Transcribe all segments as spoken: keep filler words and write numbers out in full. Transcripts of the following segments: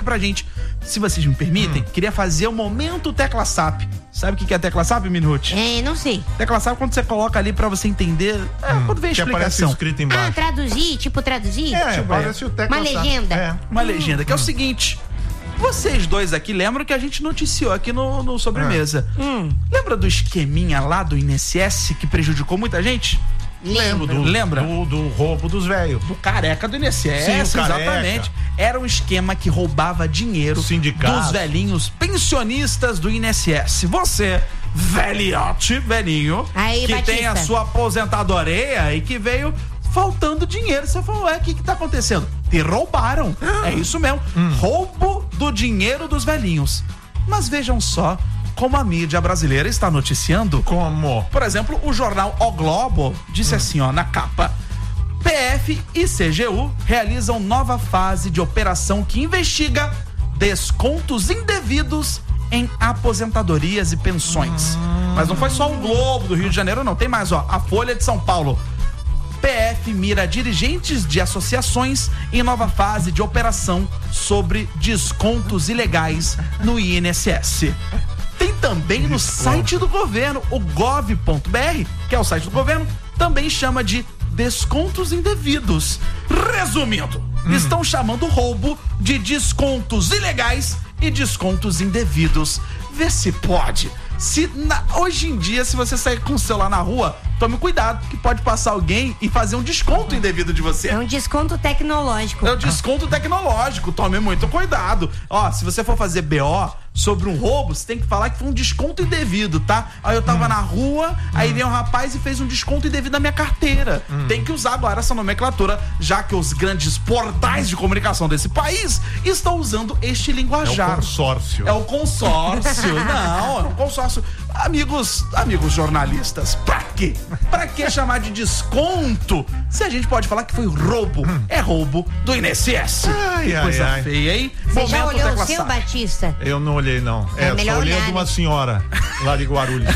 pra gente. Se vocês me permitem, hum. queria fazer o momento Tecla S A P. Sabe o que é Tecla S A P, Minuto? É, não sei. Tecla S A P é quando você coloca ali pra você entender, é, hum. quando vem a que explicação. Escrito embaixo. Ah, traduzir, tipo traduzir? É, tipo, parece é. o Tecla Uma S A P. legenda. É. Uma hum. legenda, que é o seguinte... Vocês dois aqui lembram que a gente noticiou aqui no, no Sobremesa. É. Hum. Lembra do esqueminha lá do I N S S que prejudicou muita gente? Lembro. Do, Lembra? Do, do roubo dos velhos. Do careca do I N S S, Sim, exatamente. Era um esquema que roubava dinheiro Sindicato. dos velhinhos pensionistas do I N S S. Você, velhote, velhinho, Aí, que Batista. tem a sua aposentadoria e que veio faltando dinheiro. Você falou, ué, o que que tá acontecendo? Te roubaram. É isso mesmo. Hum. Roubo do dinheiro dos velhinhos. Mas vejam só como a mídia brasileira está noticiando. Como? Por exemplo, o jornal O Globo disse hum. assim, ó, na capa: P F e C G U realizam nova fase de operação que investiga descontos indevidos em aposentadorias e pensões. Hum. Mas não foi só o Globo do Rio de Janeiro, não. Tem mais, ó, a Folha de São Paulo. P F mira dirigentes de associações em nova fase de operação sobre descontos ilegais no I N S S. Tem também no site do governo, o gov ponto br, que é o site do governo, também chama de descontos indevidos. Resumindo, hum. estão chamando o roubo de descontos ilegais e descontos indevidos. Vê se pode. Se na, hoje em dia, se você sair com o celular na rua, tome cuidado, que pode passar alguém e fazer um desconto indevido de você. É um desconto tecnológico. É um desconto tecnológico, tome muito cuidado. Ó, se você for fazer B O sobre um roubo, você tem que falar que foi um desconto indevido, tá? Aí eu tava hum. na rua, hum. aí veio um rapaz e fez um desconto indevido na minha carteira. Hum. Tem que usar agora essa nomenclatura, já que os grandes portais de comunicação desse país estão usando este linguajar. É o consórcio. É o consórcio. Não, é um consórcio. Amigos, amigos jornalistas, pra quê? Pra que chamar de desconto se a gente pode falar que foi roubo? Hum. É roubo do I N S S. Ai, que coisa ai, feia, hein? Você Momento já olhou Tecla o seu, S A P. Batista? Eu não olhei, não. É, É só olhei olhar, de uma né? senhora lá de Guarulhos.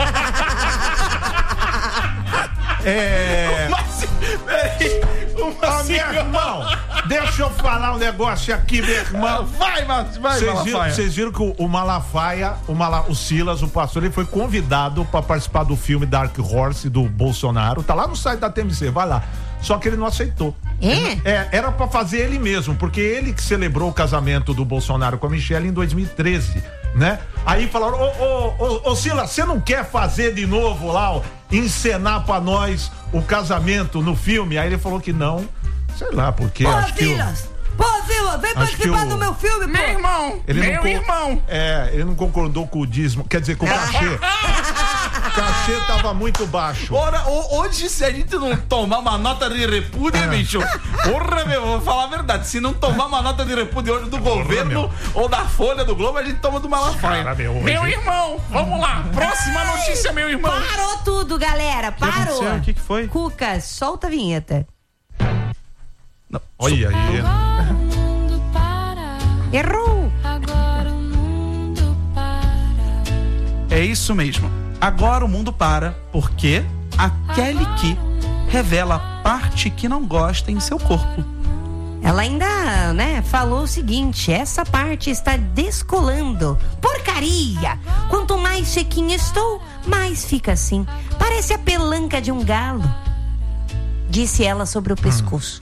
É. Peraí, uma Ô, meu irmão, deixa eu falar um negócio aqui, meu irmão. Vai, vai, vai, Vocês viram, vocês viram que o, o Malafaia, o, Mala, o Silas, o pastor, ele foi convidado para participar do filme Dark Horse do Bolsonaro. Tá lá no site da T M C, vai lá. Só que ele não aceitou. É? É, era pra fazer ele mesmo, porque ele que celebrou o casamento do Bolsonaro com a Michelle em dois mil e treze, né? Aí falaram, ô, ô, ô, ô Silas, você não quer fazer de novo lá, ó, encenar pra nós o casamento no filme? Aí ele falou que não, sei lá, porque Pô, acho que... Silas! Pô, Silas, vem participar o... do meu filme, pô! Meu irmão, ele meu não con... irmão. É, ele não concordou com o dízimo, quer dizer, com o cachê. O cachê tava muito baixo. Ora, hoje, se a gente não tomar uma nota de repúdio, É. bicho, porra, meu, vou falar a verdade, se não tomar uma nota de repúdio hoje do Porra, governo meu. ou da Folha do Globo, a gente toma do Malafaia. Cara, meu, hoje- Meu irmão, vamos lá, próxima notícia, meu irmão. Parou tudo, galera, parou! O que que foi? Cuca, solta a vinheta. Não. Olha aí. Agora o mundo para. Errou! Agora o mundo para. É isso mesmo. Agora o mundo para, porque a Kelly Key revela a parte que não gosta em seu corpo. Ela ainda, né, falou o seguinte: essa parte está descolando. Porcaria! Quanto mais sequinha estou, mais fica assim. Parece a pelanca de um galo. Disse ela sobre o pescoço.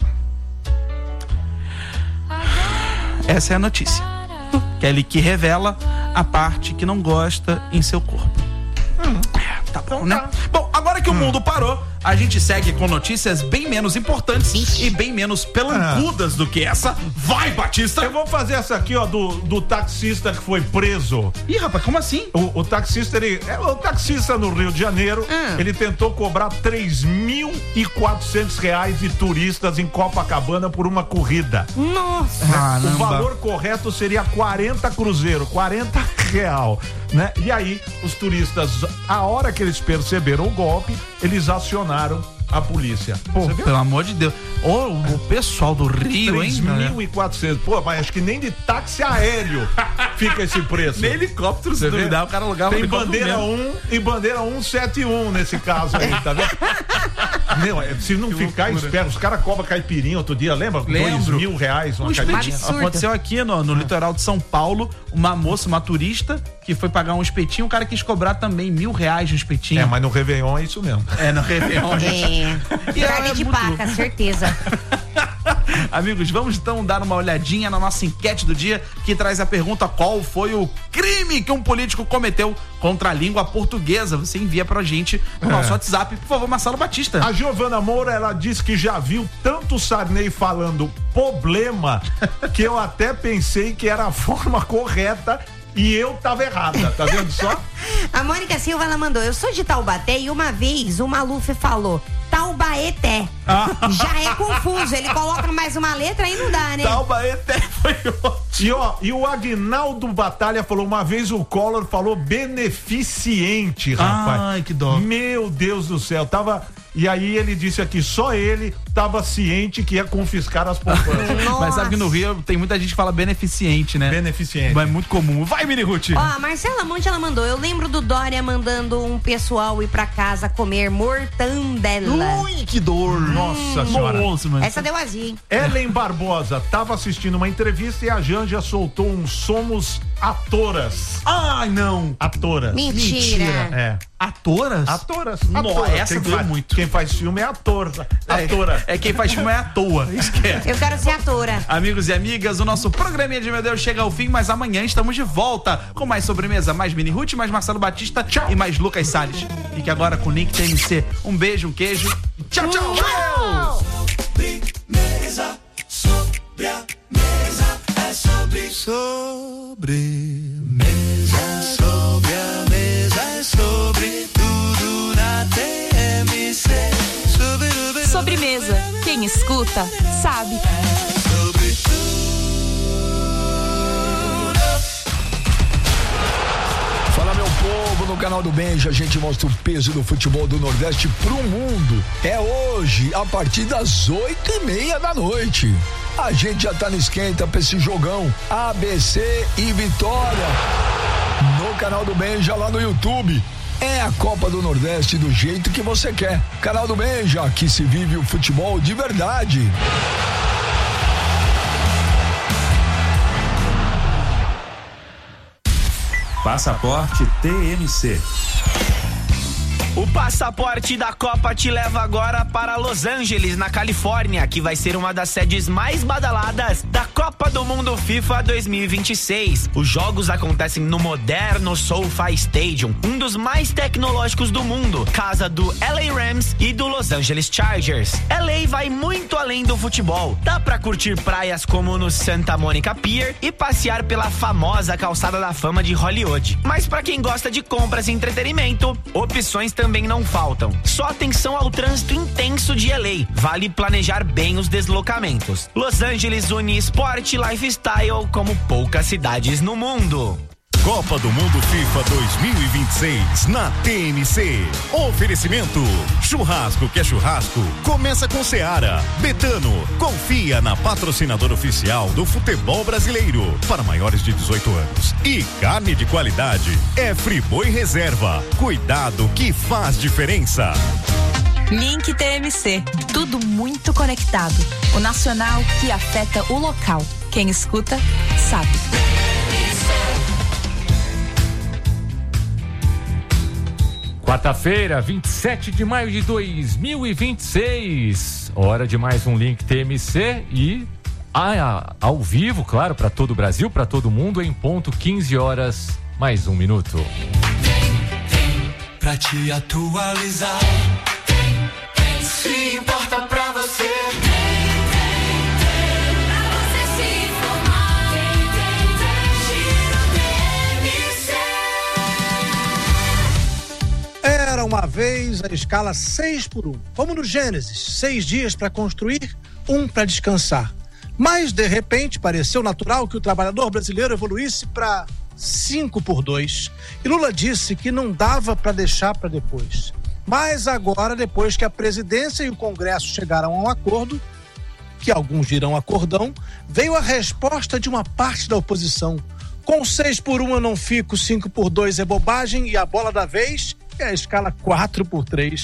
Essa é a notícia. Kelly Key revela a parte que não gosta em seu corpo. Hum, tá bom, né? Bom, agora que o mundo parou, a gente segue com notícias bem menos importantes Ixi. e bem menos pelancudas do que essa. Vai, Batista! Eu vou fazer essa aqui, ó, do, do taxista que foi preso. Ih, rapaz, como assim? O, o taxista, ele. É, o taxista no Rio de Janeiro, Hum. ele tentou cobrar três mil e quatrocentos reais de turistas em Copacabana por uma corrida. Nossa! Caramba. O valor correto seria quarenta cruzeiro, quarenta real, né? E aí, os turistas, a hora que eles perceberam o golpe, eles acionaram a polícia. Pô, Você viu? pelo amor de Deus. Ô, o pessoal do Rio, hein? três mil e quatrocentos. Pô, mas acho que nem de táxi aéreo fica esse preço. Nem helicóptero, se Você vê? duvidar, o cara alugava um Tem helicóptero bandeira mesmo. um e bandeira cento e setenta e um nesse caso aí, tá vendo? Não, é, se não Que ficar loucura. esperto, os caras cobram caipirinha outro dia, lembra? Lembro. Dois mil reais uma Um espetinho. caipirinha. Aconteceu aqui no, no litoral de São Paulo, uma moça, uma turista, que foi pagar um espetinho, o cara quis cobrar também mil reais no espetinho. É, mas no Réveillon é isso mesmo. É, no Réveillon, gente. É. E é Carne de muito paca, certeza. Amigos, vamos então dar uma olhadinha na nossa enquete do dia, que traz a pergunta: qual foi o crime que um político cometeu contra a língua portuguesa? Você envia pra gente no nosso É. WhatsApp, por favor, Marcelo Batista. A Giovana Moura, ela disse que já viu tanto Sarney falando problema que eu até pensei que era a forma correta e eu tava errada, tá vendo só? A Mônica Silva, ela mandou: eu sou de Taubaté e uma vez o Maluf falou Taubaeté. Já é confuso, ele coloca mais uma letra e não dá, né? Taubaeté foi ótimo. E ó, e o Aguinaldo Batalha falou, uma vez o Collor falou beneficiente, rapaz. Ai, que dó. Meu Deus do céu, tava... E aí ele disse aqui, só ele tava ciente que ia confiscar as poupanças. Mas sabe que no Rio tem muita gente que fala beneficiente, né? Beneficiente. Mas é muito comum. Vai, Mini Ruth. Ó, a Marcela Monte, ela mandou: eu lembro do Dória mandando um pessoal ir pra casa comer mortandela. Ui, que dor. Nossa senhora. Nossa, mano. Essa deu azia, hein? Ellen Barbosa tava assistindo uma entrevista e a Janja soltou um somos atoras. Ai, não. Atoras. Mentira. É. Atoras? Atoras. Nossa, Atoras. essa Quem doeu faz- muito. Quem faz filme é ator. Atora. É, é quem faz filme é à toa. Isso que é. Eu quero ser atora. Amigos e amigas, o nosso programinha de Meu Deus chega ao fim, mas amanhã estamos de volta com mais sobremesa, mais Mini Ruth, mais Marcelo Batista tchau. E mais Lucas Salles. Fique agora com o Link T M C. Um beijo, um queijo. Tchau, tchau. Valeu! Sobremesa, sobre a mesa, é sobre. Sobremesa, sobre a mesa, é sobre tudo na T M C. Sobre, sobre, Sobremesa. Quem escuta, sabe. sobre tudo. Fala, meu povo, no canal do Benja a gente mostra o peso do futebol do Nordeste pro mundo. É hoje, a partir das oito e meia da noite. A gente já tá no esquenta pra esse jogão A B C e Vitória. No canal do Benja lá no YouTube. É a Copa do Nordeste do jeito que você quer. Canal do Benja, aqui se vive o futebol de verdade. Passaporte T M C. O passaporte da Copa te leva agora para Los Angeles, na Califórnia, que vai ser uma das sedes mais badaladas da Copa do Mundo FIFA dois mil e vinte e seis. Os jogos acontecem no moderno SoFi Stadium, um dos mais tecnológicos do mundo, casa do L A Rams e do Los Angeles Chargers. L A vai muito além do futebol. Dá pra curtir praias como no Santa Monica Pier e passear pela famosa calçada da fama de Hollywood. Mas pra quem gosta de compras e entretenimento, opções também também não faltam. Só atenção ao trânsito intenso de L A. Vale planejar bem os deslocamentos. Los Angeles une esporte e lifestyle como poucas cidades no mundo. Copa do Mundo FIFA dois mil e vinte e seis na T M C. Oferecimento: churrasco que é churrasco, começa com Seara. Betano, confia na patrocinadora oficial do futebol brasileiro para maiores de dezoito anos. E carne de qualidade é Friboi Reserva. Cuidado que faz diferença. Link T M C. Tudo muito conectado. O nacional que afeta o local. Quem escuta, sabe. Quarta-feira, vinte e sete de maio de dois mil e vinte e seis. Hora de mais um Link T M C e ah, ao vivo, claro, para todo o Brasil, para todo mundo, em ponto, quinze horas, mais um minuto. Pra te atualizar, se importa pra você. Era uma vez a escala seis por um, como no Gênesis, seis dias para construir, um para descansar. Mas, de repente, pareceu natural que o trabalhador brasileiro evoluísse para cinco por dois. E Lula disse que não dava para deixar para depois. Mas agora, depois que a presidência e o Congresso chegaram a um acordo, que alguns dirão acordão, veio a resposta de uma parte da oposição. Com seis por um eu não fico, cinco por dois é bobagem e a bola da vez é a escala quatro por três.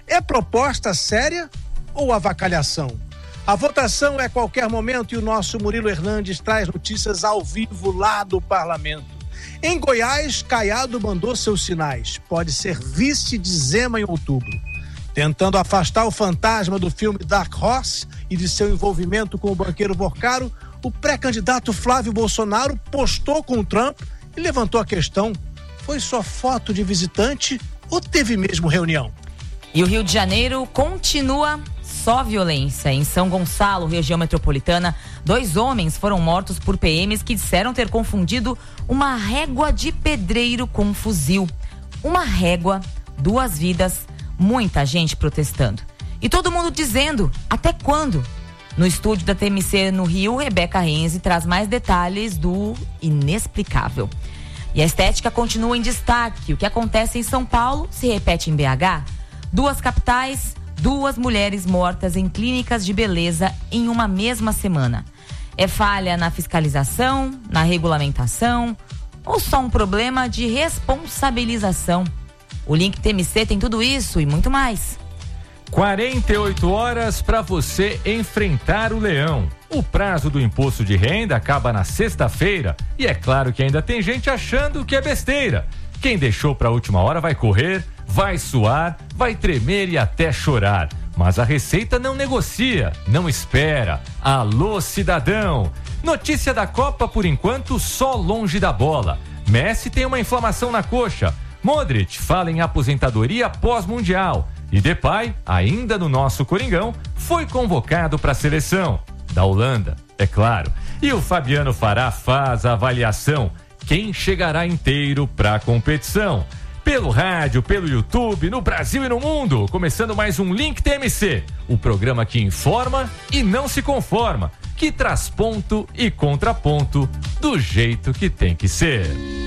É proposta séria ou avacalhação? A votação é a qualquer momento e o nosso Murilo Hernandes traz notícias ao vivo lá do parlamento. Em Goiás, Caiado mandou seus sinais. Pode ser vice de Zema em outubro. Tentando afastar o fantasma do filme Dark Horse e de seu envolvimento com o banqueiro Borcaro, o pré-candidato Flávio Bolsonaro postou com o Trump e levantou a questão: foi só foto de visitante ou teve mesmo reunião? E o Rio de Janeiro continua só violência. Em São Gonçalo, região metropolitana, dois homens foram mortos por P Ms que disseram ter confundido uma régua de pedreiro com um fuzil. Uma régua, duas vidas, muita gente protestando. E todo mundo dizendo, até quando? No estúdio da T M C no Rio, Rebeca Renzi traz mais detalhes do inexplicável. E a estética continua em destaque. O que acontece em São Paulo se repete em B H. Duas capitais, duas mulheres mortas em clínicas de beleza em uma mesma semana. É falha na fiscalização, na regulamentação ou só um problema de responsabilização? O Link T M C tem tudo isso e muito mais. quarenta e oito horas para você enfrentar o leão. O prazo do imposto de renda acaba na sexta-feira e é claro que ainda tem gente achando que é besteira. Quem deixou para a última hora vai correr, vai suar, vai tremer e até chorar. Mas a Receita não negocia, não espera. Alô, cidadão! Notícia da Copa, por enquanto, só longe da bola. Messi tem uma inflamação na coxa. Modric fala em aposentadoria pós-mundial. E Depay, ainda no nosso Coringão, foi convocado para a seleção. Da Holanda, é claro. E o Fabiano Fará faz a avaliação. Quem chegará inteiro para a competição? Pelo rádio, pelo YouTube, no Brasil e no mundo. Começando mais um Link T M C. O programa que informa e não se conforma. Que traz ponto e contraponto do jeito que tem que ser.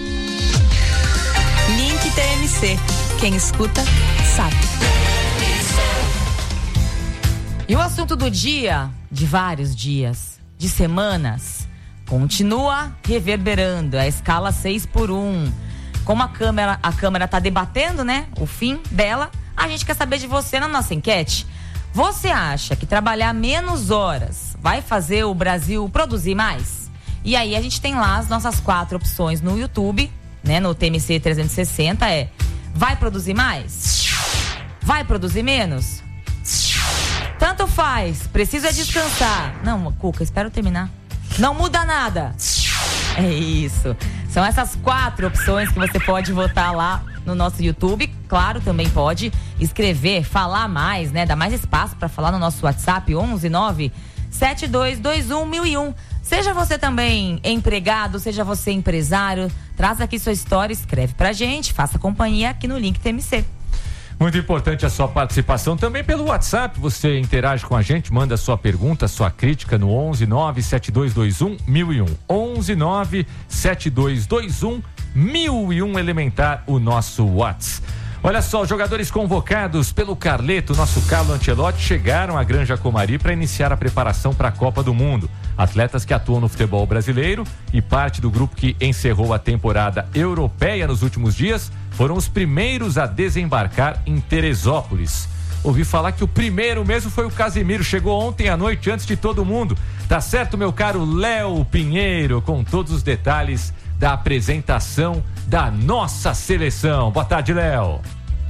Link T M C. Quem escuta, sabe. E o assunto do dia, de vários dias, de semanas, continua reverberando. A escala seis por um. Como a Câmara, a Câmara tá debatendo, né, o fim dela, a gente quer saber de você na nossa enquete. Você acha que trabalhar menos horas vai fazer o Brasil produzir mais? E aí a gente tem lá as nossas quatro opções no YouTube, né, no T M C trezentos e sessenta, é: vai produzir mais? Vai produzir menos? Tanto faz, precisa descansar. Não, Cuca, espera eu terminar. Não muda nada. É isso. São essas quatro opções que você pode votar lá no nosso YouTube. Claro, também pode escrever, falar mais, né? Dar mais espaço para falar no nosso WhatsApp, onze nove sete dois dois um mil e um. Seja você também empregado, seja você empresário, traz aqui sua história, escreve pra gente, faça companhia aqui no Link T M C. Muito importante a sua participação também pelo WhatsApp. Você interage com a gente, manda sua pergunta, sua crítica no onze nove sete dois dois um mil e um. onze nove sete dois dois um mil e um elementar o nosso WhatsApp. Olha só, os jogadores convocados pelo Carleto, nosso Carlo Ancelotti, chegaram à Granja Comari para iniciar a preparação para a Copa do Mundo. Atletas que atuam no futebol brasileiro e parte do grupo que encerrou a temporada europeia nos últimos dias foram os primeiros a desembarcar em Teresópolis. Ouvi falar que o primeiro mesmo foi o Casimiro, chegou ontem à noite antes de todo mundo. Tá certo, meu caro Léo Pinheiro, com todos os detalhes da apresentação da nossa seleção. Boa tarde, Léo.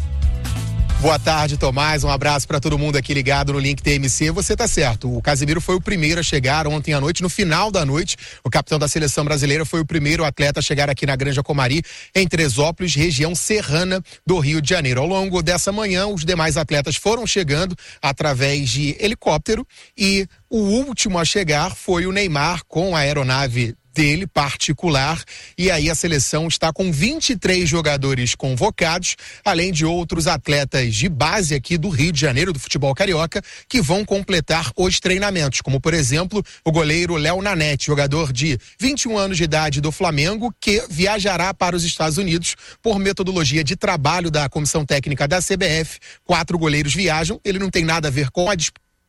Boa tarde, Tomás. Um abraço para todo mundo aqui ligado no Link T M C. Você tá certo. O Casimiro foi o primeiro a chegar ontem à noite. No final da noite, o capitão da seleção brasileira foi o primeiro atleta a chegar aqui na Granja Comari, em Teresópolis, região serrana do Rio de Janeiro. Ao longo dessa manhã, os demais atletas foram chegando através de helicóptero e o último a chegar foi o Neymar com a aeronave dele particular, e aí a seleção está com vinte e três jogadores convocados, além de outros atletas de base aqui do Rio de Janeiro, do futebol carioca, que vão completar os treinamentos, como por exemplo o goleiro Léo Nanete, jogador de vinte e um anos de idade do Flamengo, que viajará para os Estados Unidos por metodologia de trabalho da comissão técnica da C B F. Quatro goleiros viajam, ele não tem nada a ver com a disputa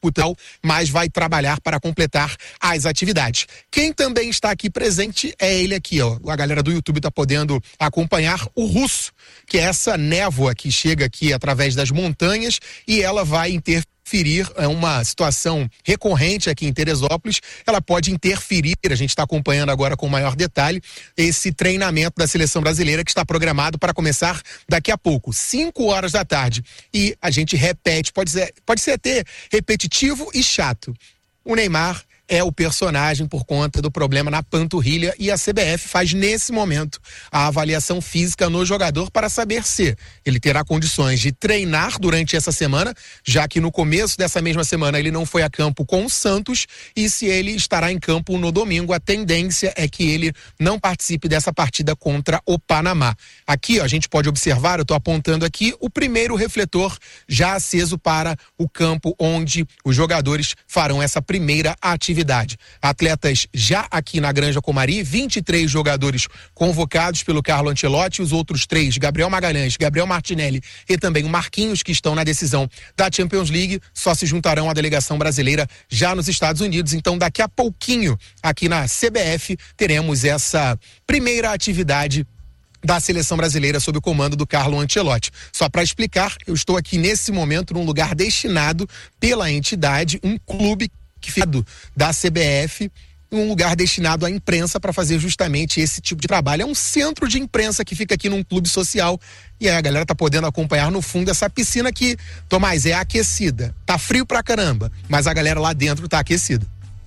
disputar, mas vai trabalhar para completar as atividades. Quem também está aqui presente é ele aqui, ó. A galera do YouTube está podendo acompanhar o Russo, que é essa névoa que chega aqui através das montanhas e ela vai interferir. É uma situação recorrente aqui em Teresópolis, ela pode interferir, a gente está acompanhando agora com maior detalhe, esse treinamento da seleção brasileira que está programado para começar daqui a pouco, cinco horas da tarde. E a gente repete, pode ser, pode ser até repetitivo e chato. O Neymar é o personagem por conta do problema na panturrilha e a C B F faz nesse momento a avaliação física no jogador para saber se ele terá condições de treinar durante essa semana, já que no começo dessa mesma semana ele não foi a campo com o Santos, e se ele estará em campo no domingo. A tendência é que ele não participe dessa partida contra o Panamá. Aqui ó, a gente pode observar, eu estou apontando aqui, o primeiro refletor já aceso para o campo onde os jogadores farão essa primeira atividade. Atletas já aqui na Granja Comari, vinte e três jogadores convocados pelo Carlo Ancelotti, os outros três, Gabriel Magalhães, Gabriel Martinelli e também o Marquinhos, que estão na decisão da Champions League, só se juntarão à delegação brasileira já nos Estados Unidos. Então daqui a pouquinho, aqui na C B F, teremos essa primeira atividade da seleção brasileira sob o comando do Carlo Ancelotti. Só para explicar, eu estou aqui nesse momento num lugar destinado pela entidade, um clube que fica da C B F, um lugar destinado à imprensa para fazer justamente esse tipo de trabalho. É um centro de imprensa que fica aqui num clube social e aí a galera tá podendo acompanhar no fundo essa piscina que, Tomás, é aquecida. Tá frio pra caramba, mas a galera lá dentro tá aquecida.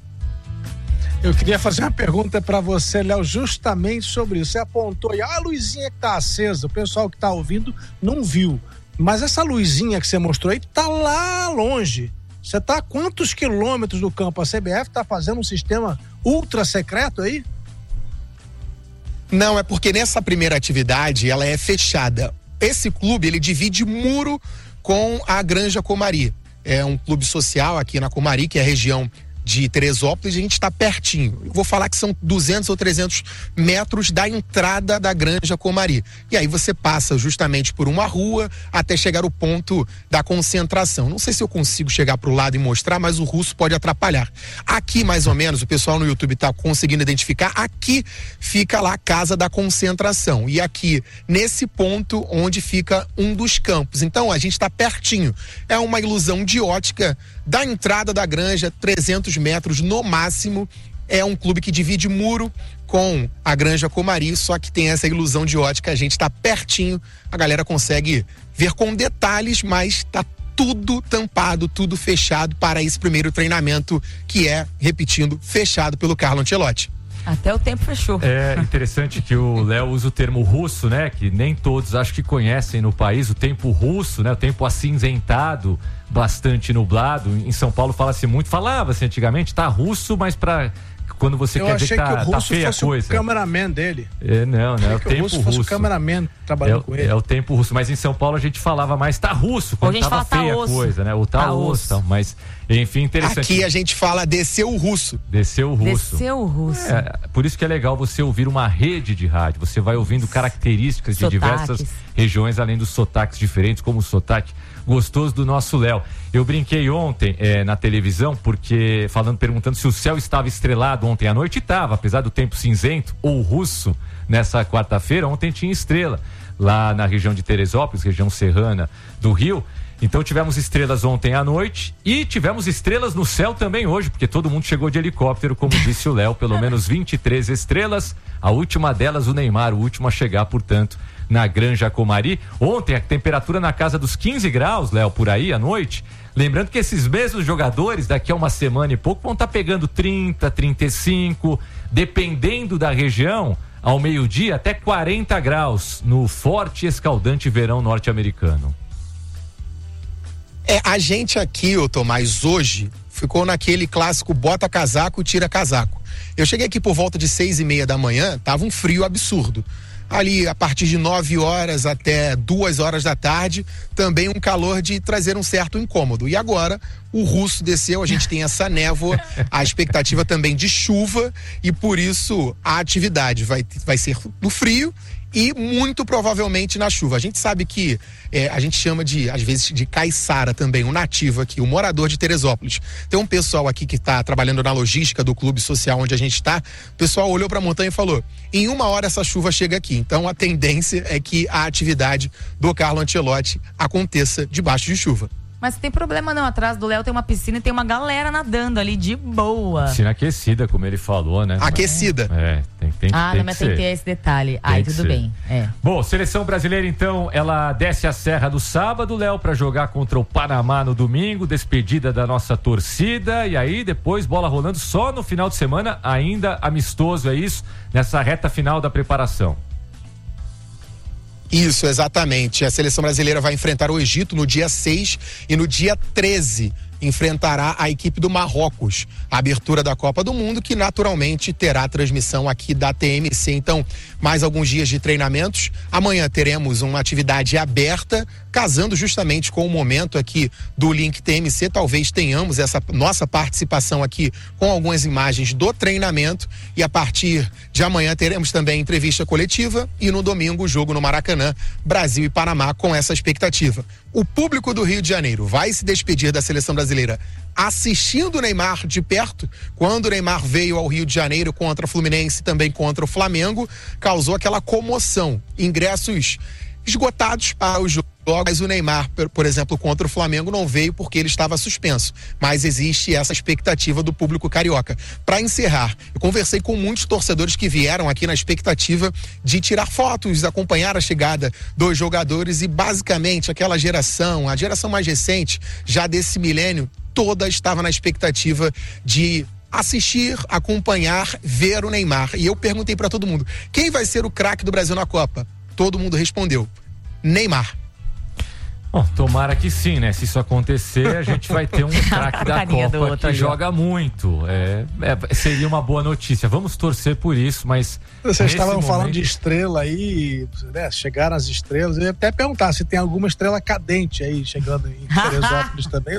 Eu queria fazer uma pergunta para você, Léo, justamente sobre isso. Você apontou aí, a luzinha que tá acesa, o pessoal que tá ouvindo não viu, mas essa luzinha que você mostrou aí tá lá longe. Você está a quantos quilômetros do campo? A C B F está fazendo um sistema ultra secreto aí? Não, é porque nessa primeira atividade ela é fechada. Esse clube, ele divide muro com a Granja Comari. É um clube social aqui na Comari, que é a região de Teresópolis, a gente está pertinho. Eu vou falar que são duzentos ou trezentos metros da entrada da Granja Comari. E aí você passa justamente por uma rua até chegar ao ponto da concentração. Não sei se eu consigo chegar para o lado e mostrar, mas o Russo pode atrapalhar. Aqui, mais ou menos, o pessoal no YouTube está conseguindo identificar, aqui fica lá a casa da concentração. E aqui, nesse ponto onde fica um dos campos. Então, a gente está pertinho. É uma ilusão de ótica da entrada da Granja, trezentos metros no máximo. É um clube que divide muro com a Granja Comari, só que tem essa ilusão de ótica, a gente está pertinho, a galera consegue ver com detalhes, mas está tudo tampado, tudo fechado para esse primeiro treinamento, que é, repetindo, fechado pelo Carlo Ancelotti. Até o tempo fechou. É interessante que o Léo usa o termo russo, né? Que nem todos acho que conhecem no país, o tempo russo, né? O tempo acinzentado, bastante nublado. Em São Paulo fala-se muito, falava-se antigamente, tá russo, mas para quando você eu quer dizer que tá, que o tá russo feia a fosse coisa. O cameraman dele. É, não, né? É o que tempo o russo. russo. Fosse o cameraman trabalhando é, com ele. É o tempo russo, mas em São Paulo a gente falava mais tá russo, quando tava feia a coisa, né? Ou tá, tá osso, tal, mas enfim, interessante. Aqui a gente fala desceu o russo. Desceu o russo. Desceu o russo. É, por isso que é legal você ouvir uma rede de rádio, você vai ouvindo características de Sotaques. diversas regiões, além dos sotaques diferentes, como o sotaque gostoso do nosso Léo. Eu brinquei ontem é, na televisão, porque falando, perguntando se o céu estava estrelado ontem à noite, e estava, apesar do tempo cinzento ou russo nessa quarta-feira, ontem tinha estrela lá na região de Teresópolis, região serrana do Rio. Então tivemos estrelas ontem à noite e tivemos estrelas no céu também hoje, porque todo mundo chegou de helicóptero, como disse o Léo, pelo menos vinte e três estrelas, a última delas o Neymar, o último a chegar, portanto, na Granja Comari. Ontem a temperatura na casa dos quinze graus, Léo, por aí à noite. Lembrando que esses mesmos jogadores daqui a uma semana e pouco vão estar pegando trinta, trinta e cinco, dependendo da região, ao meio-dia até quarenta graus no forte e escaldante verão norte-americano. É, a gente aqui, ô Tomás, hoje ficou naquele clássico bota casaco, tira casaco. Eu cheguei aqui por volta de seis e meia da manhã, tava um frio absurdo. ali a partir de nove horas até duas horas da tarde, também um calor de trazer um certo incômodo. E agora o Russo desceu, a gente tem essa névoa, a expectativa também de chuva, e por isso a atividade vai, vai ser no frio e muito provavelmente na chuva. A gente sabe que é, a gente chama de, às vezes, de caiçara também, um nativo aqui, um morador de Teresópolis. Tem um pessoal aqui que está trabalhando na logística do clube social onde a gente está. O pessoal olhou para a montanha e falou: em uma hora essa chuva chega aqui. Então a tendência é que a atividade do Carlo Ancelotti aconteça debaixo de chuva. Mas tem problema não, atrás do Léo tem uma piscina e tem uma galera nadando ali de boa. Piscina aquecida, como ele falou, né? Aquecida. É, tem, tem, ah, tem não, mas que tem ser. que ter esse detalhe. Ai, tudo ser. bem. É. Bom, seleção brasileira então, ela desce a serra do sábado, Léo, para jogar contra o Panamá no domingo, despedida da nossa torcida, e aí depois bola rolando só no final de semana, ainda amistoso, é isso? Nessa reta final da preparação. Isso, exatamente. A seleção brasileira vai enfrentar o Egito no dia seis e no dia treze enfrentará a equipe do Marrocos. A abertura da Copa do Mundo, que naturalmente terá transmissão aqui da T M C. Então, mais alguns dias de treinamentos. Amanhã teremos uma atividade aberta, casando justamente com o momento aqui do Link T M C. Talvez tenhamos essa nossa participação aqui com algumas imagens do treinamento. E a partir de amanhã teremos também entrevista coletiva e no domingo o jogo no Maracanã, Brasil e Panamá, com essa expectativa. O público do Rio de Janeiro vai se despedir da seleção brasileira assistindo o Neymar de perto. Quando o Neymar veio ao Rio de Janeiro contra o Fluminense, também contra o Flamengo, causou aquela comoção. Ingressos esgotados para o jogo, mas o Neymar, por exemplo, contra o Flamengo não veio porque ele estava suspenso. Mas existe essa expectativa do público carioca. Para encerrar, eu conversei com muitos torcedores que vieram aqui na expectativa de tirar fotos, acompanhar a chegada dos jogadores, e basicamente aquela geração, a geração mais recente, já desse milênio, toda estava na expectativa de assistir, acompanhar, ver o Neymar. E eu perguntei para todo mundo: quem vai ser o craque do Brasil na Copa? Todo mundo respondeu: Neymar. Bom, tomara que sim, né? Se isso acontecer, a gente vai ter um craque da Copa que joga muito. É, é, seria uma boa notícia. Vamos torcer por isso, mas... Vocês estavam momento... falando de estrela aí, né? Chegaram as estrelas. Eu ia até perguntar se tem alguma estrela cadente aí chegando em Teresópolis também.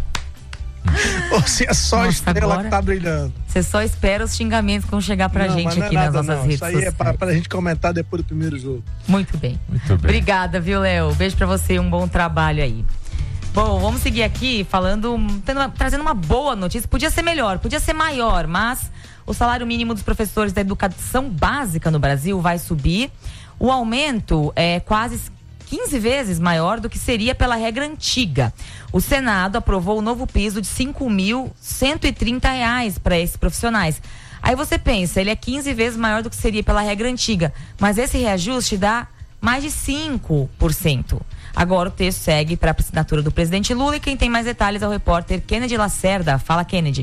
Ou se é só Nossa, a estrela agora, que tá brilhando. Você só espera os xingamentos que vão chegar pra não, gente não aqui é nas nada, nossas não. redes Isso aí sociais. é pra, pra gente comentar depois do primeiro jogo. Muito bem. Muito bem. Obrigada, viu, Léo? Beijo pra você e um bom trabalho aí. Bom, vamos seguir aqui falando, tendo, trazendo uma boa notícia. Podia ser melhor, podia ser maior, mas o salário mínimo dos professores da educação básica no Brasil vai subir. O aumento é quase quinze vezes maior do que seria pela regra antiga. O Senado aprovou o novo piso de cinco mil cento e trinta reais para esses profissionais. Aí você pensa, ele é quinze vezes maior do que seria pela regra antiga, mas esse reajuste dá mais de cinco por cento. Agora o texto segue para a assinatura do presidente Lula, e quem tem mais detalhes é o repórter Kennedy Lacerda. Fala, Kennedy.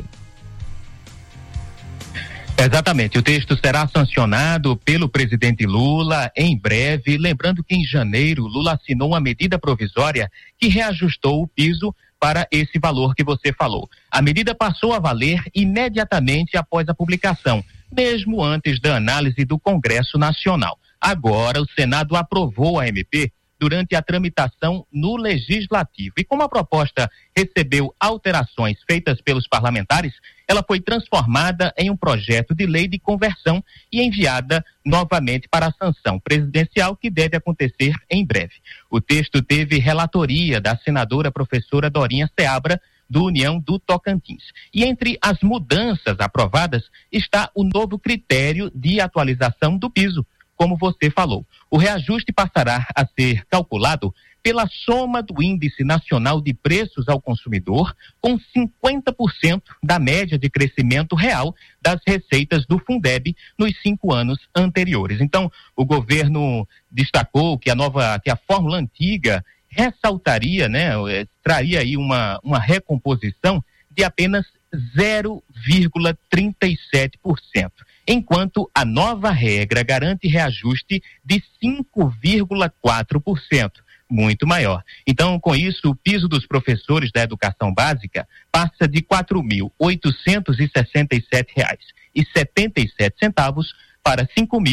Exatamente, o texto será sancionado pelo presidente Lula em breve, lembrando que em janeiro Lula assinou uma medida provisória que reajustou o piso para esse valor que você falou. A medida passou a valer imediatamente após a publicação, mesmo antes da análise do Congresso Nacional. Agora o Senado aprovou a M P durante a tramitação no Legislativo. E como a proposta recebeu alterações feitas pelos parlamentares, ela foi transformada em um projeto de lei de conversão e enviada novamente para a sanção presidencial, que deve acontecer em breve. O texto teve relatoria da senadora professora Dorinha Seabra, do União do Tocantins. E entre as mudanças aprovadas está o novo critério de atualização do piso, como você falou. O reajuste passará a ser calculado pela soma do Índice Nacional de Preços ao Consumidor, com cinquenta por cento da média de crescimento real das receitas do Fundeb nos cinco anos anteriores. Então, o governo destacou que a nova, que a fórmula antiga ressaltaria, né, traria aí uma, uma recomposição de apenas zero vírgula trinta e sete por cento. Enquanto a nova regra garante reajuste de cinco vírgula quatro por cento, muito maior. Então, com isso, o piso dos professores da educação básica passa de quatro mil oitocentos e sessenta e sete reais e setenta e sete centavos para cinco mil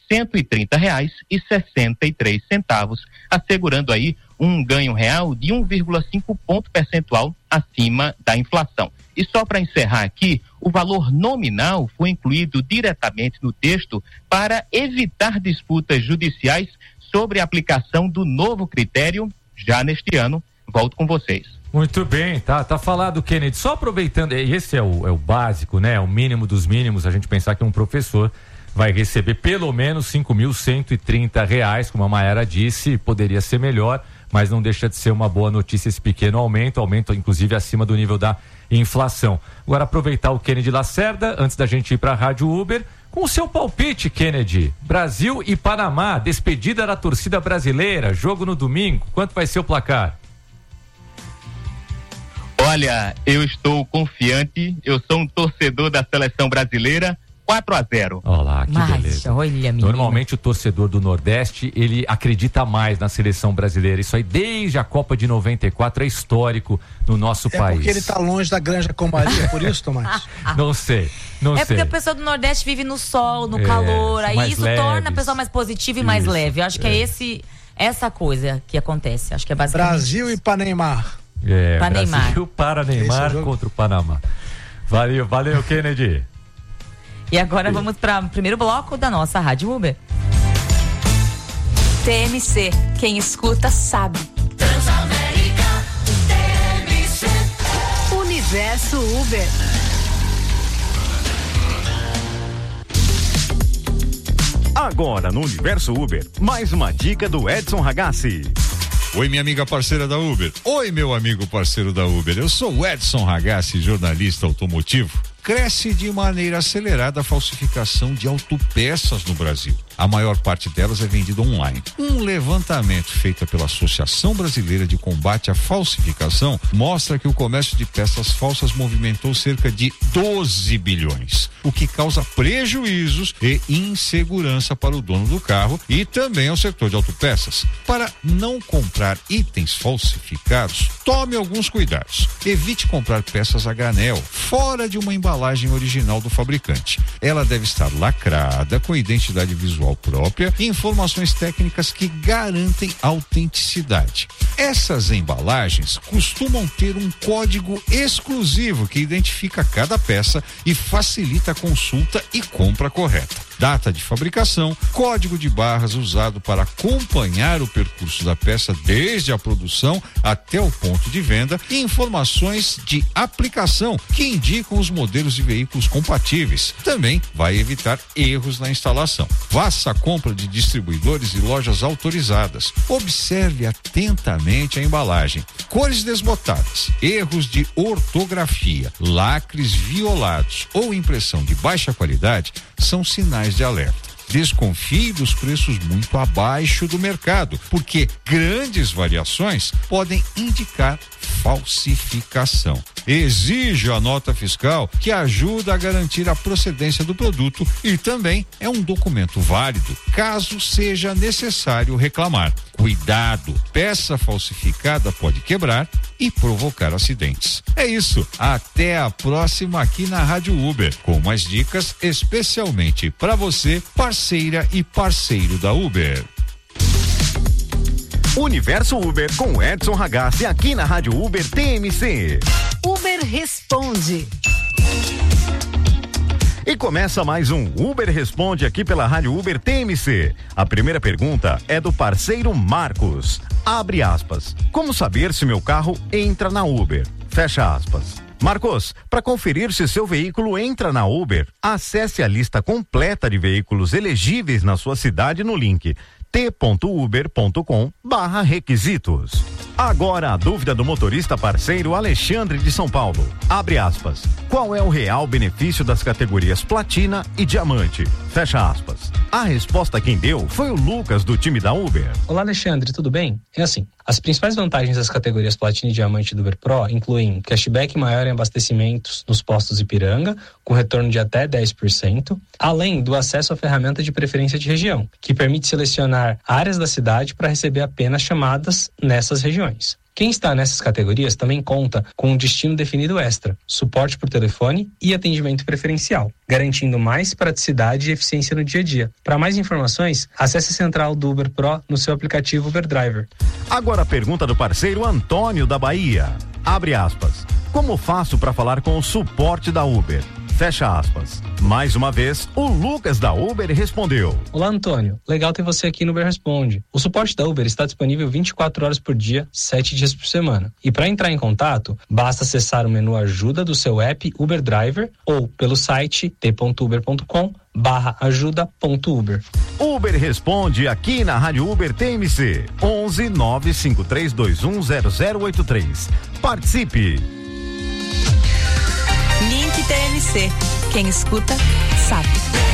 cento e trinta reais e sessenta e três centavos, assegurando aí um ganho real de um vírgula cinco ponto percentual acima da inflação. E só para encerrar aqui, o valor nominal foi incluído diretamente no texto para evitar disputas judiciais sobre a aplicação do novo critério já neste ano. Volto com vocês. Muito bem, tá, tá falado, Kennedy. Só aproveitando, esse é o, é o básico, né? O mínimo dos mínimos, a gente pensar que um professor vai receber pelo menos cinco mil cento e trinta reais, como a Mayara disse, poderia ser melhor, mas não deixa de ser uma boa notícia esse pequeno aumento, aumento inclusive acima do nível da inflação. Agora aproveitar o Kennedy Lacerda, antes da gente ir para a Rádio Uber, com o seu palpite, Kennedy. Brasil e Panamá, despedida da torcida brasileira, jogo no domingo, quanto vai ser o placar? Olha, eu estou confiante, eu sou um torcedor da seleção brasileira, quatro a zero. Olá, que Mas, beleza. olha, menino. Normalmente o torcedor do Nordeste, ele acredita mais na seleção brasileira. Isso aí desde a Copa de noventa e quatro é histórico no nosso é país. É porque ele tá longe da Granja Comaria, por isso, Tomás? Não sei, não é sei. porque a pessoa do Nordeste vive no sol, no É, calor, são aí mais isso leves. torna a pessoa mais positiva e mais Isso, leve. Eu acho que é, é. esse, essa coisa que acontece. Acho que é basicamente Brasil isso. e Paneimar. É, Para Brasil Neymar. para Neymar Esse é o contra o Panamá. Valeu, valeu, Kennedy. E agora vamos para o primeiro bloco da nossa Rádio Uber. T M C, quem escuta sabe. Transamérica, T M C. Universo Uber. Agora no Universo Uber, mais uma dica do Edson Ragazzi. Oi, minha amiga parceira da Uber. Oi, meu amigo parceiro da Uber. Eu sou o Edson Ragazzi, jornalista automotivo. Cresce de maneira acelerada a falsificação de autopeças no Brasil. A maior parte delas é vendida online. Um levantamento feito pela Associação Brasileira de Combate à Falsificação mostra que o comércio de peças falsas movimentou cerca de doze bilhões, o que causa prejuízos e insegurança para o dono do carro e também ao setor de autopeças. Para não comprar itens falsificados, tome alguns cuidados. Evite comprar peças a granel, fora de uma embalagem original do fabricante. Ela deve estar lacrada, com identidade visual própria e informações técnicas que garantem autenticidade. Essas embalagens costumam ter um código exclusivo que identifica cada peça e facilita a consulta e compra correta. Data de fabricação, código de barras usado para acompanhar o percurso da peça desde a produção até o ponto de venda e informações de aplicação que indicam os modelos de veículos compatíveis. Também vai evitar erros na instalação. Faça a compra de distribuidores e lojas autorizadas. Observe atentamente a embalagem. Cores desbotadas, erros de ortografia, lacres violados ou impressão de baixa qualidade são sinais de alerta. Desconfie dos preços muito abaixo do mercado, porque grandes variações podem indicar falsificação. Exija a nota fiscal, que ajuda a garantir a procedência do produto e também é um documento válido caso seja necessário reclamar. Cuidado, peça falsificada pode quebrar e provocar acidentes. É isso, até a próxima aqui na Rádio Uber, com mais dicas especialmente para você, parceira e parceiro da Uber. Universo Uber com Edson Ragazzi aqui na Rádio Uber T M C. Uber Responde. E começa mais um Uber Responde aqui pela Rádio Uber T M C. A primeira pergunta é do parceiro Marcos. Abre aspas. Como saber se meu carro entra na Uber? Fecha aspas. Marcos, para conferir se seu veículo entra na Uber, acesse a lista completa de veículos elegíveis na sua cidade no link t ponto uber ponto com barra requisitos. Agora a dúvida do motorista parceiro Alexandre de São Paulo. Abre aspas. Qual é o real benefício das categorias Platina e Diamante? Fecha aspas. A resposta quem deu foi o Lucas do time da Uber. Olá Alexandre, tudo bem? É assim, as principais vantagens das categorias Platina e Diamante do Uber Pro incluem cashback maior em abastecimentos nos postos Ipiranga, com retorno de até dez por cento, além do acesso à ferramenta de preferência de região, que permite selecionar áreas da cidade para receber apenas chamadas nessas regiões. Quem está nessas categorias também conta com um destino definido extra, suporte por telefone e atendimento preferencial, garantindo mais praticidade e eficiência no dia a dia. Para mais informações, acesse a central do Uber Pro no seu aplicativo Uber Driver. Agora a pergunta do parceiro Antônio da Bahia. Abre aspas. Como faço para falar com o suporte da Uber? Fecha aspas. Mais uma vez, o Lucas da Uber respondeu. Olá, Antônio. Legal ter você aqui no Uber Responde. O suporte da Uber está disponível vinte e quatro horas por dia, sete dias por semana. E para entrar em contato, basta acessar o menu Ajuda do seu app Uber Driver ou pelo site t ponto uber ponto com barra ajuda ponto uber. Uber Responde aqui na Rádio Uber T M C. onze nove cinco três dois um zero zero oito três. Participe! Link T M C. Quem escuta, sabe.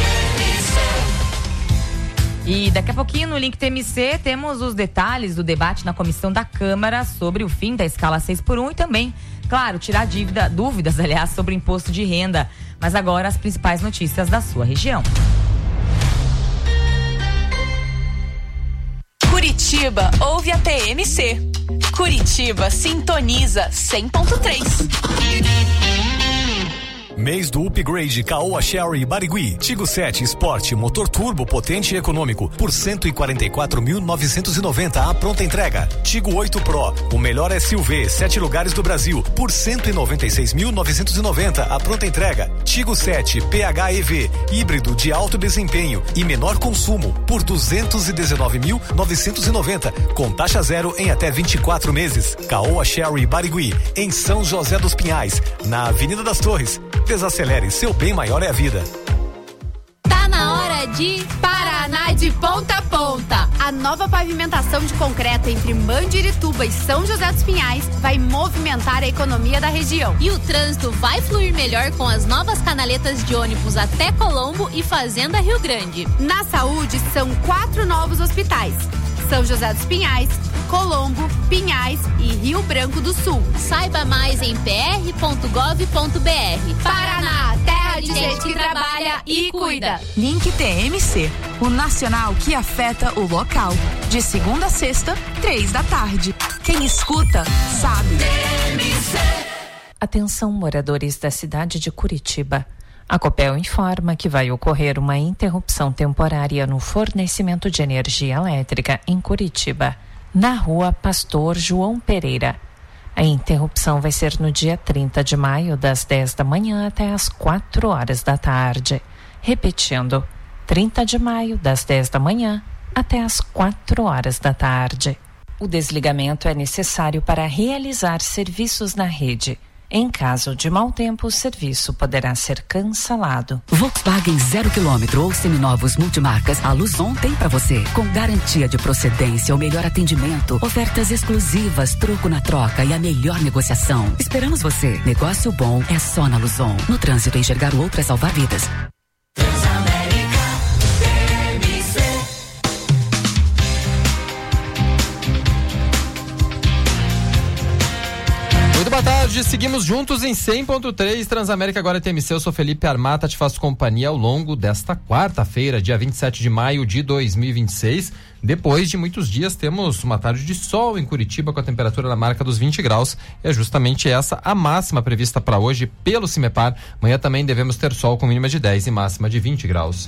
E daqui a pouquinho no Link T M C temos os detalhes do debate na comissão da Câmara sobre o fim da escala seis por um e também, claro, tirar dívida, dúvidas, aliás, sobre o imposto de renda. Mas agora as principais notícias da sua região. Curitiba ouve a T M C. Curitiba sintoniza cem ponto três. Mês do Upgrade Caoa Sherry Barigui. Tigo sete Sport, motor turbo potente e econômico por cento e quarenta e quatro mil novecentos e noventa a pronta entrega. Tigo oito Pro, o melhor S U V, sete lugares do Brasil por cento e noventa e seis mil novecentos e noventa a pronta entrega. Tigo sete P H E V, híbrido de alto desempenho e menor consumo por duzentos e dezenove mil novecentos e noventa com taxa zero em até vinte e quatro meses. Caoa Sherry Barigui, em São José dos Pinhais, na Avenida das Torres. Desacelere, seu bem maior é a vida. Tá na hora de Paraná de ponta a ponta. A nova pavimentação de concreto entre Mandirituba e São José dos Pinhais vai movimentar a economia da região. E o trânsito vai fluir melhor com as novas canaletas de ônibus até Colombo e Fazenda Rio Grande. Na saúde, são quatro novos hospitais: São José dos Pinhais, Colombo, Pinhais e Rio Branco do Sul. Saiba mais em p r ponto gov ponto b r. Paraná, terra de gente que trabalha e cuida. Link T M C, o nacional que afeta o local. De segunda a sexta, três da tarde. Quem escuta, sabe. T M C. Atenção, moradores da cidade de Curitiba. A Copel informa que vai ocorrer uma interrupção temporária no fornecimento de energia elétrica em Curitiba, na rua Pastor João Pereira. A interrupção vai ser no dia trinta de maio, das dez da manhã até as quatro horas da tarde. Repetindo, trinta de maio, das dez da manhã até as quatro horas da tarde. O desligamento é necessário para realizar serviços na rede. Em caso de mau tempo, o serviço poderá ser cancelado. Volkswagen zero quilômetro ou seminovos multimarcas, a Luzon tem para você. Com garantia de procedência, o melhor atendimento, ofertas exclusivas, troco na troca e a melhor negociação. Esperamos você. Negócio bom é só na Luzon. No trânsito, enxergar o outro é salvar vidas. Muito boa tarde, seguimos juntos em cem ponto três, Transamérica agora é T M C, eu sou Felipe Armata, te faço companhia ao longo desta quarta-feira, dia vinte e sete de maio de dois mil e vinte e seis. Depois de muitos dias temos uma tarde de sol em Curitiba com a temperatura na marca dos vinte graus. É justamente essa a máxima prevista para hoje pelo Cimepar. Amanhã também devemos ter sol com mínima de dez e máxima de vinte graus.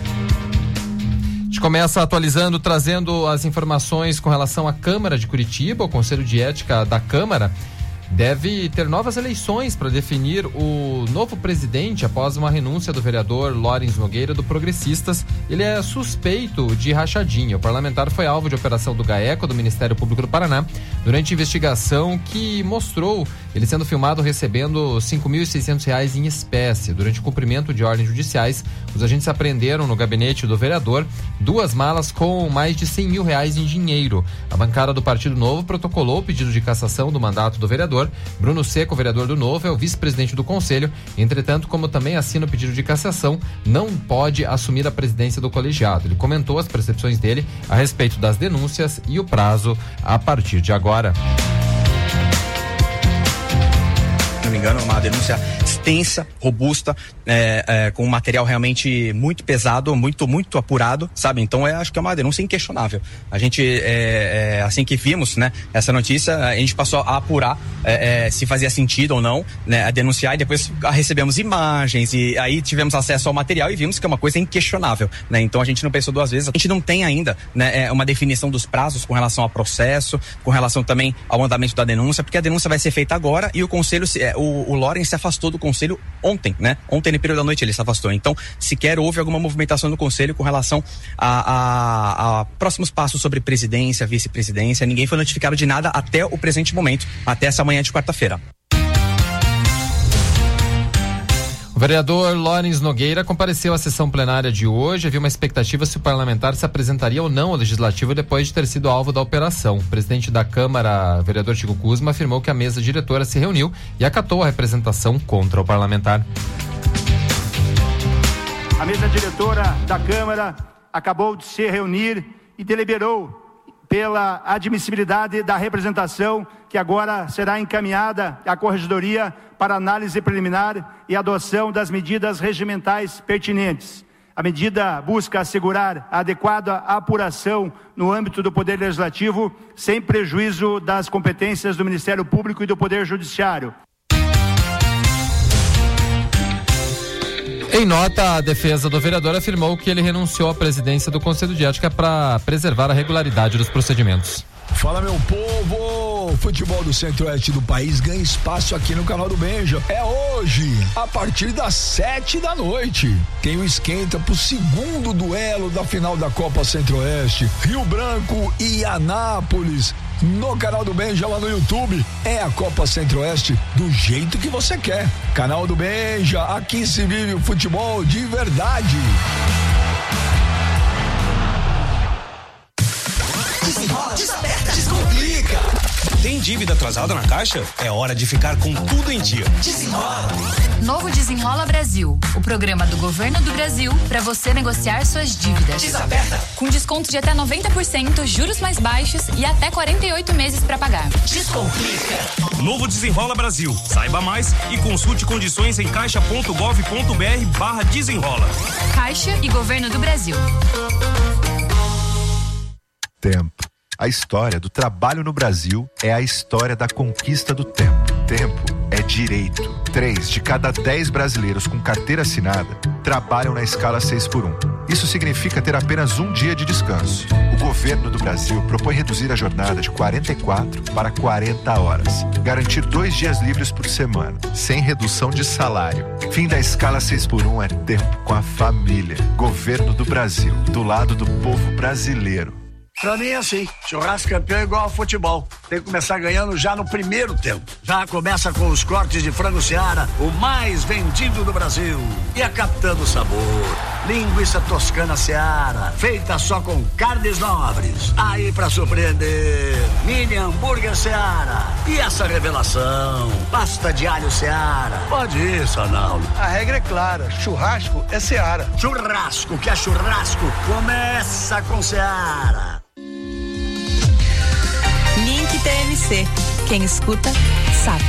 A gente começa atualizando, trazendo as informações com relação à Câmara de Curitiba. O Conselho de Ética da Câmara deve ter novas eleições para definir o novo presidente após uma renúncia do vereador Lawrence Nogueira do Progressistas. Ele é suspeito de rachadinha. O parlamentar foi alvo de operação do GAECO, do Ministério Público do Paraná, durante investigação que mostrou ele sendo filmado recebendo cinco mil e seiscentos reais em espécie. Durante o cumprimento de ordens judiciais, os agentes apreenderam no gabinete do vereador duas malas com mais de cem mil reais em dinheiro. A bancada do Partido Novo protocolou o pedido de cassação do mandato do vereador. Bruno Seco, vereador do Novo, é o vice-presidente do Conselho. Entretanto, como também assina o pedido de cassação, não pode assumir a presidência do colegiado. Ele comentou as percepções dele a respeito das denúncias e o prazo a partir de agora. não me engano, uma denúncia extensa, robusta, é, é, com um material realmente muito pesado, muito, muito apurado, sabe? Então é, acho que é uma denúncia inquestionável. A gente, é, é, assim que vimos, né, essa notícia, a gente passou a apurar é, é, se fazia sentido ou não, né, a denunciar, e depois recebemos imagens e aí tivemos acesso ao material e vimos que é uma coisa inquestionável, né? Então a gente não pensou duas vezes, a gente não tem ainda, né, é, uma definição dos prazos com relação ao processo, com relação também ao andamento da denúncia, porque a denúncia vai ser feita agora e o conselho, o, o Loren se afastou do conselho ontem, né? Ontem no período da noite ele se afastou, então sequer houve alguma movimentação no conselho com relação a, a, a próximos passos sobre presidência, vice-presidência, ninguém foi notificado de nada até o presente momento, até essa manhã de quarta-feira. O vereador Lawrence Nogueira compareceu à sessão plenária de hoje. Havia uma expectativa se o parlamentar se apresentaria ou não ao legislativo depois de ter sido alvo da operação. O presidente da Câmara, vereador Chico Kuzma, afirmou que a mesa diretora se reuniu e acatou a representação contra o parlamentar. A mesa diretora da Câmara acabou de se reunir e deliberou pela admissibilidade da representação, que agora será encaminhada à Corregedoria para análise preliminar e adoção das medidas regimentais pertinentes. A medida busca assegurar a adequada apuração no âmbito do Poder Legislativo, sem prejuízo das competências do Ministério Público e do Poder Judiciário. Em nota, a defesa do vereador afirmou que ele renunciou à presidência do Conselho de Ética para preservar a regularidade dos procedimentos. Fala, meu povo! O futebol do centro-oeste do país ganha espaço aqui no canal do Benja. É hoje, a partir das sete da noite. Tem o esquenta pro segundo duelo da final da Copa Centro-Oeste. Rio Branco e Anápolis. No canal do Benja, lá no YouTube. É a Copa Centro-Oeste do jeito que você quer. Canal do Benja, aqui se vive o futebol de verdade. Desenrola, desaperta, descomplica. Tem dívida atrasada na Caixa? É hora de ficar com tudo em dia. Desenrola. Novo Desenrola Brasil, o programa do Governo do Brasil para você negociar suas dívidas. Desaperta. Com desconto de até noventa por cento, juros mais baixos e até quarenta e oito meses para pagar. Descomplica. Novo Desenrola Brasil. Saiba mais e consulte condições em caixa ponto gov ponto br barra desenrola. Caixa e Governo do Brasil. Tempo. A história do trabalho no Brasil é a história da conquista do tempo. Tempo é direito. Três de cada dez brasileiros com carteira assinada trabalham na escala seis por um. Isso significa ter apenas um dia de descanso. O governo do Brasil propõe reduzir a jornada de quarenta e quatro para quarenta horas. Garantir dois dias livres por semana, sem redução de salário. Fim da escala seis por um é tempo com a família. Governo do Brasil, do lado do povo brasileiro. Pra mim é assim, churrasco campeão é igual ao futebol. Tem que começar ganhando já no primeiro tempo. Já começa com os cortes de frango Seara, o mais vendido do Brasil. E a Capitã do Sabor, linguiça toscana Seara, feita só com carnes nobres. Aí pra surpreender, mini hambúrguer Seara. E essa revelação, pasta de alho Seara. Pode ir, Sanaldo. A regra é clara, churrasco é Seara. Churrasco que é churrasco, começa com Seara. Link T M C. Quem escuta, sabe.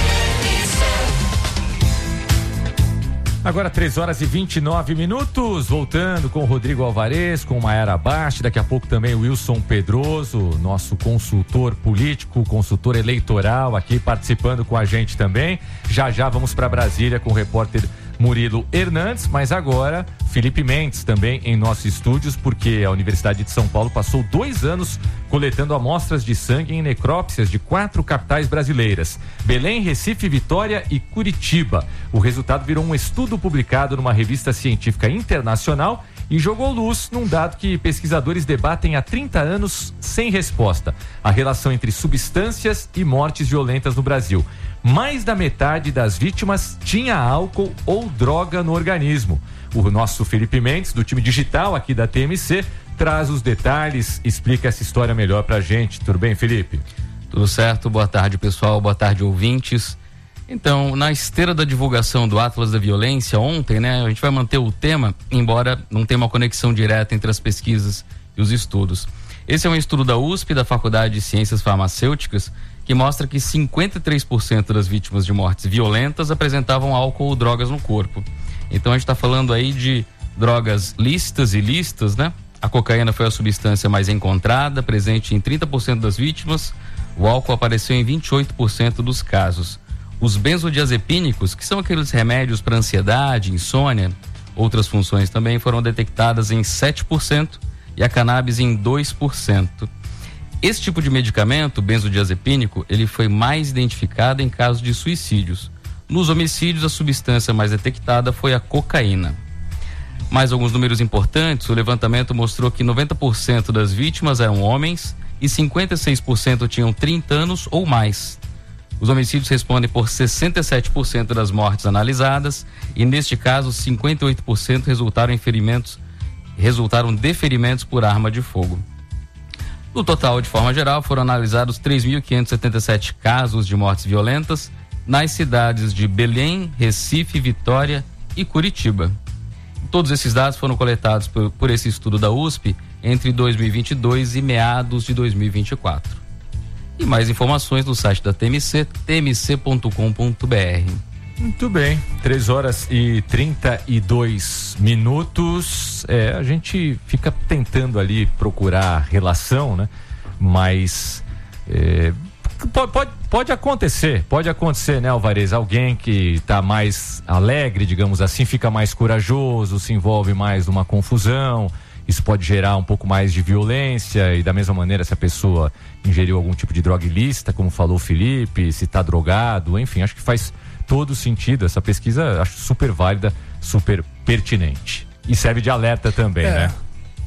Agora três horas e vinte e nove minutos, voltando com o Rodrigo Alvarez, com Mayara Basti, daqui a pouco também o Wilson Pedroso, nosso consultor político, consultor eleitoral aqui participando com a gente também. Já já vamos para Brasília com o repórter Murilo Hernandes, mas agora Felipe Mendes também em nossos estúdios, porque a Universidade de São Paulo passou dois anos coletando amostras de sangue em necrópsias de quatro capitais brasileiras: Belém, Recife, Vitória e Curitiba. O resultado virou um estudo publicado numa revista científica internacional e jogou luz num dado que pesquisadores debatem há trinta anos sem resposta: a relação entre substâncias e mortes violentas no Brasil. Mais da metade das vítimas tinha álcool ou droga no organismo. O nosso Felipe Mendes, do time digital aqui da T M C, traz os detalhes, explica essa história melhor pra gente. Tudo bem, Felipe? Tudo certo, boa tarde, pessoal, boa tarde, ouvintes. Então, na esteira da divulgação do Atlas da Violência ontem, né, a gente vai manter o tema, embora não tenha uma conexão direta entre as pesquisas e os estudos. Esse é um estudo da U S P, da Faculdade de Ciências Farmacêuticas, que mostra que cinquenta e três por cento das vítimas de mortes violentas apresentavam álcool ou drogas no corpo. Então a gente está falando aí de drogas lícitas e ilícitas, né? A cocaína foi a substância mais encontrada, presente em trinta por cento das vítimas. O álcool apareceu em vinte e oito por cento dos casos. Os benzodiazepínicos, que são aqueles remédios para ansiedade, insônia, outras funções também, foram detectadas em sete por cento e a cannabis em dois por cento. Esse tipo de medicamento, benzodiazepínico, ele foi mais identificado em casos de suicídios. Nos homicídios, a substância mais detectada foi a cocaína. Mais alguns números importantes: o levantamento mostrou que noventa por cento das vítimas eram homens e cinquenta e seis por cento tinham trinta anos ou mais. Os homicídios respondem por sessenta e sete por cento das mortes analisadas e, neste caso, cinquenta e oito por cento resultaram em ferimentos, resultaram de ferimentos por arma de fogo. No total, de forma geral, foram analisados três mil quinhentos e setenta e sete casos de mortes violentas nas cidades de Belém, Recife, Vitória e Curitiba. Todos esses dados foram coletados por, por esse estudo da U S P entre dois mil e vinte e dois e meados de dois mil e vinte e quatro. E mais informações no site da T M C, t m c ponto com ponto b r. Muito bem, três horas e trinta e dois minutos. É, a gente fica tentando ali procurar relação, né? Mas é, pode, pode, pode acontecer, pode acontecer, né, Alvarez? Alguém que está mais alegre, digamos assim, fica mais corajoso, se envolve mais numa confusão. Isso pode gerar um pouco mais de violência e, da mesma maneira, se a pessoa ingeriu algum tipo de droga ilícita, como falou o Felipe, se está drogado, enfim, acho que faz todo sentido. Essa pesquisa acho super válida, super pertinente. E serve de alerta também, é, né?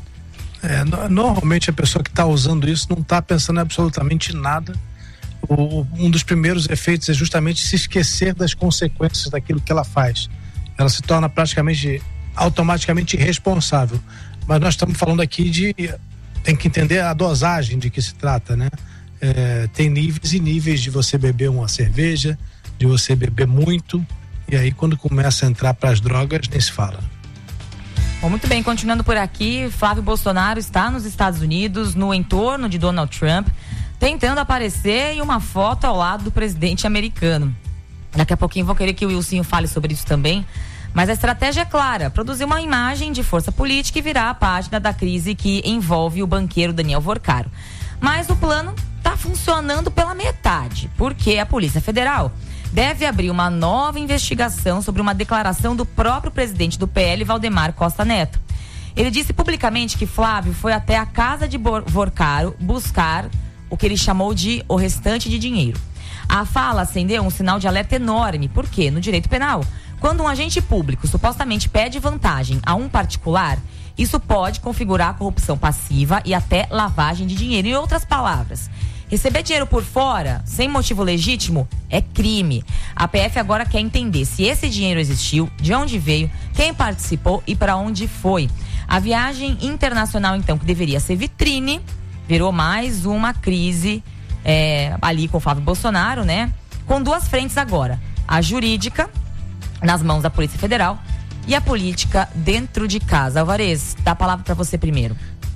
É, no, normalmente a pessoa que está usando isso não está pensando em absolutamente nada. O, um dos primeiros efeitos é justamente se esquecer das consequências daquilo que ela faz. Ela se torna praticamente, automaticamente irresponsável. Mas nós estamos falando aqui de... Tem que entender a dosagem de que se trata, né? É, tem níveis e níveis de você beber uma cerveja, de você beber muito, e aí quando começa a entrar para as drogas, nem se fala. Bom, muito bem, continuando por aqui, Flávio Bolsonaro está nos Estados Unidos, no entorno de Donald Trump, tentando aparecer em uma foto ao lado do presidente americano. Daqui a pouquinho vou querer que o Wilson fale sobre isso também, mas a estratégia é clara: produzir uma imagem de força política e virar a página da crise que envolve o banqueiro Daniel Vorcaro. Mas o plano está funcionando pela metade, porque a Polícia Federal deve abrir uma nova investigação sobre uma declaração do próprio presidente do P L, Valdemar Costa Neto. Ele disse publicamente que Flávio foi até a casa de Vorcaro buscar o que ele chamou de o restante de dinheiro. A fala acendeu um sinal de alerta enorme, porque no direito penal, quando um agente público supostamente pede vantagem a um particular, isso pode configurar corrupção passiva e até lavagem de dinheiro. Em outras palavras, receber dinheiro por fora, sem motivo legítimo, é crime. A P F agora quer entender se esse dinheiro existiu, de onde veio, quem participou e para onde foi. A viagem internacional, então, que deveria ser vitrine, virou mais uma crise é, ali com o Flávio Bolsonaro, né? Com duas frentes agora: a jurídica, nas mãos da Polícia Federal, e a política dentro de casa. Alvarez, dá a palavra para você primeiro.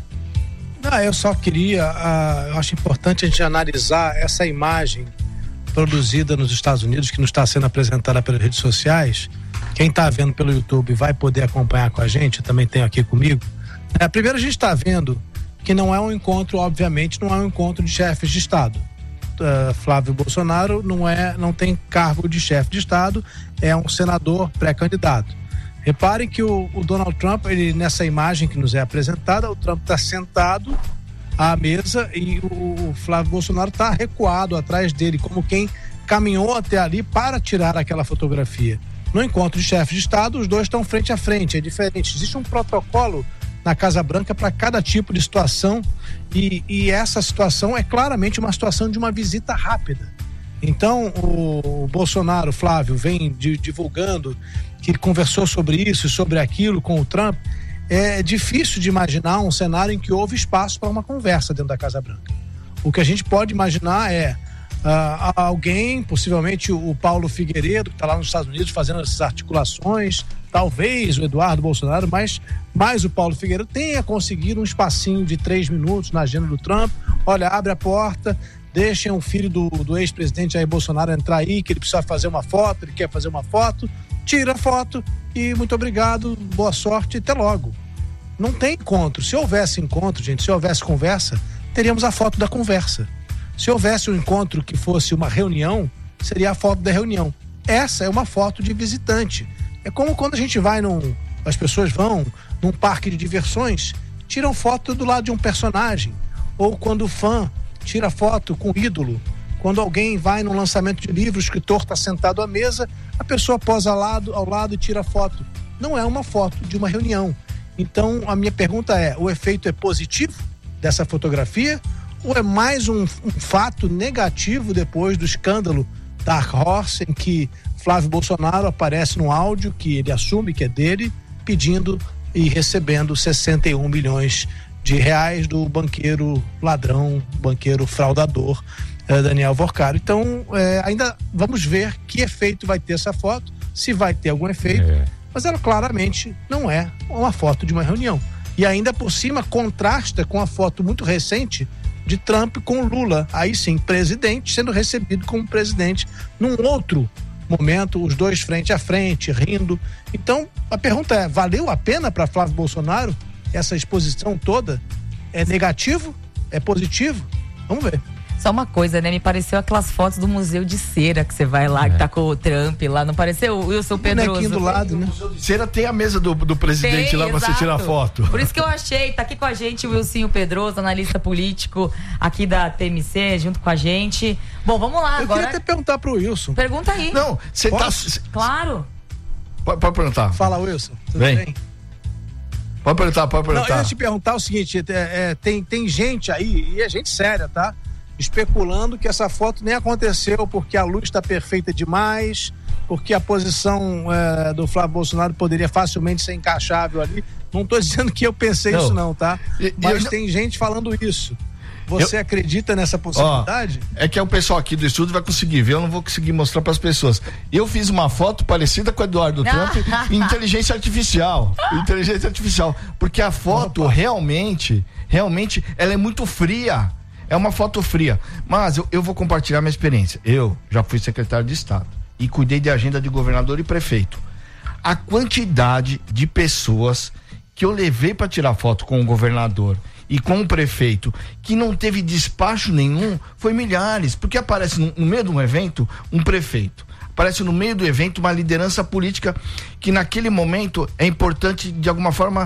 Ah, eu só queria, ah, eu acho importante a gente analisar essa imagem produzida nos Estados Unidos, que nos está sendo apresentada pelas redes sociais. Quem está vendo pelo YouTube vai poder acompanhar com a gente, eu também tenho aqui comigo. É, primeiro, a gente está vendo que não é um encontro, obviamente, não é um encontro de chefes de Estado. Uh, Flávio Bolsonaro não, é, não tem cargo de chefe de Estado, é um senador pré-candidato. Reparem que o, o Donald Trump, ele, nessa imagem que nos é apresentada, o Trump está sentado à mesa e o, o Flávio Bolsonaro está recuado atrás dele, como quem caminhou até ali para tirar aquela fotografia. No encontro de chefe de Estado, os dois estão frente a frente, é diferente. Existe um protocolo na Casa Branca para cada tipo de situação e, e essa situação é claramente uma situação de uma visita rápida. Então o, o Bolsonaro, Flávio, vem de, divulgando que conversou sobre isso e sobre aquilo com o Trump. É difícil de imaginar um cenário em que houve espaço para uma conversa dentro da Casa Branca. O que a gente pode imaginar é Uh, alguém, possivelmente o Paulo Figueiredo, que está lá nos Estados Unidos fazendo essas articulações, talvez o Eduardo Bolsonaro, mas mais o Paulo Figueiredo tenha conseguido um espacinho de três minutos na agenda do Trump. Olha, abre a porta, deixem o filho do, do ex-presidente Jair Bolsonaro entrar aí, que ele precisa fazer uma foto, ele quer fazer uma foto, tira a foto e muito obrigado, boa sorte e até logo. Não tem encontro. Se houvesse encontro, gente, se houvesse conversa, teríamos a foto da conversa. Se houvesse um encontro que fosse uma reunião, seria a foto da reunião. Essa é uma foto de visitante. É como quando a gente vai num... as pessoas vão num parque de diversões, tiram foto do lado de um personagem. Ou quando o fã tira foto com o ídolo. Quando alguém vai num lançamento de livro, o escritor está sentado à mesa, a pessoa posa ao lado, ao lado e tira foto. Não é uma foto de uma reunião. Então, a minha pergunta é, o efeito é positivo dessa fotografia ou é mais um, um fato negativo depois do escândalo Dark Horse, em que Flávio Bolsonaro aparece num áudio que ele assume que é dele, pedindo e recebendo sessenta e um milhões de reais do banqueiro ladrão, banqueiro fraudador, eh, Daniel Vorcaro. Então, eh, ainda vamos ver que efeito vai ter essa foto, se vai ter algum efeito, é. Mas ela claramente não é uma foto de uma reunião. E ainda por cima contrasta com a foto muito recente de Trump com Lula, aí sim, presidente, sendo recebido como presidente num outro momento, os dois frente a frente, rindo. Então, a pergunta é, valeu a pena para Flávio Bolsonaro essa exposição toda? É negativo? É positivo? Vamos ver. Só uma coisa, né? Me pareceu aquelas fotos do Museu de Cera que você vai lá, é. que tá com o Trump lá. Não pareceu o Wilson Pedroso? do lado, né? O Museu de Cera tem a mesa do, do presidente tem, lá pra exato. Você tirar foto. Por isso que eu achei, tá aqui com a gente o Wilson Pedroso, analista político aqui da T M C, junto com a gente. Bom, vamos lá eu agora. Eu queria até perguntar pro Wilson. Pergunta aí. Não, você tá... Claro. Pode, pode perguntar. Fala, Wilson. Tudo bem? bem? Pode perguntar, pode perguntar. Não, eu ia te perguntar o seguinte, é, é, tem, tem gente aí, e é gente séria, tá? Especulando que essa foto nem aconteceu porque a luz está perfeita demais, porque a posição é, do Flávio Bolsonaro poderia facilmente ser encaixável ali. Não estou dizendo que eu pensei não. isso não, tá? Mas eu... tem gente falando isso. Você eu... acredita nessa possibilidade? Ó, é que o pessoal aqui do estúdio vai conseguir ver, eu não vou conseguir mostrar para as pessoas. Eu fiz uma foto parecida com o Eduardo Trump em inteligência artificial. Inteligência artificial. Porque a foto Opa. realmente, realmente, ela é muito fria. É uma foto fria, mas eu, eu vou compartilhar minha experiência. Eu já fui secretário de Estado e cuidei de agenda de governador e prefeito. A quantidade de pessoas que eu levei para tirar foto com o governador e com o prefeito, que não teve despacho nenhum, foi milhares, porque aparece no, no meio de um evento um prefeito, aparece no meio do evento uma liderança política que naquele momento é importante de alguma forma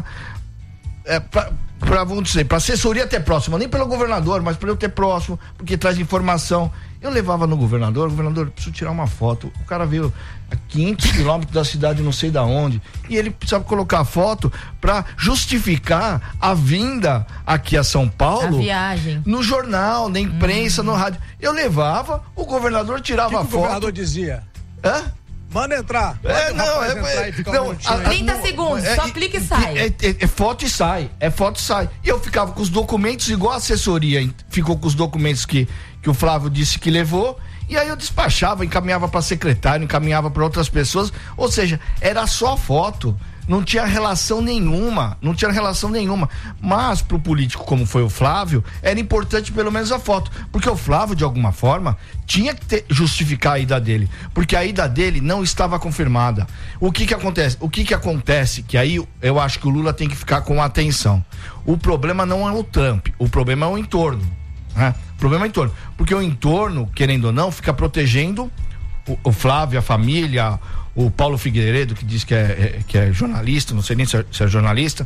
é, pra, para vamos dizer, para assessoria até próxima, nem pelo governador, mas para eu ter próximo, porque traz informação. Eu levava no governador, governador, preciso tirar uma foto. O cara veio a quinhentos quilômetros da cidade, não sei da onde, e ele precisava colocar a foto para justificar a vinda aqui a São Paulo. A viagem. No jornal, na imprensa, uhum. no rádio. Eu levava, o governador tirava que a que foto. O governador dizia? Hã? Manda entrar. É, não, é, é, não, um trinta segundos, é, só clica e sai. É, é, é foto e sai, é foto e sai. E eu ficava com os documentos, igual a assessoria ficou com os documentos que, que o Flávio disse que levou, e aí eu despachava, encaminhava para secretário, encaminhava para outras pessoas, ou seja, era só foto. Não tinha relação nenhuma, não tinha relação nenhuma. Mas pro político como foi o Flávio, era importante pelo menos a foto, porque o Flávio, de alguma forma, tinha que ter, justificar a ida dele, porque a ida dele não estava confirmada. O que que acontece? O que que acontece? Que aí eu acho que o Lula tem que ficar com atenção. O problema não é o Trump, o problema é o entorno, né? O problema é o entorno, porque o entorno, querendo ou não, fica protegendo o, o Flávio, a família, o Paulo Figueiredo, que diz que é, é, que é jornalista, não sei nem se é, se é jornalista,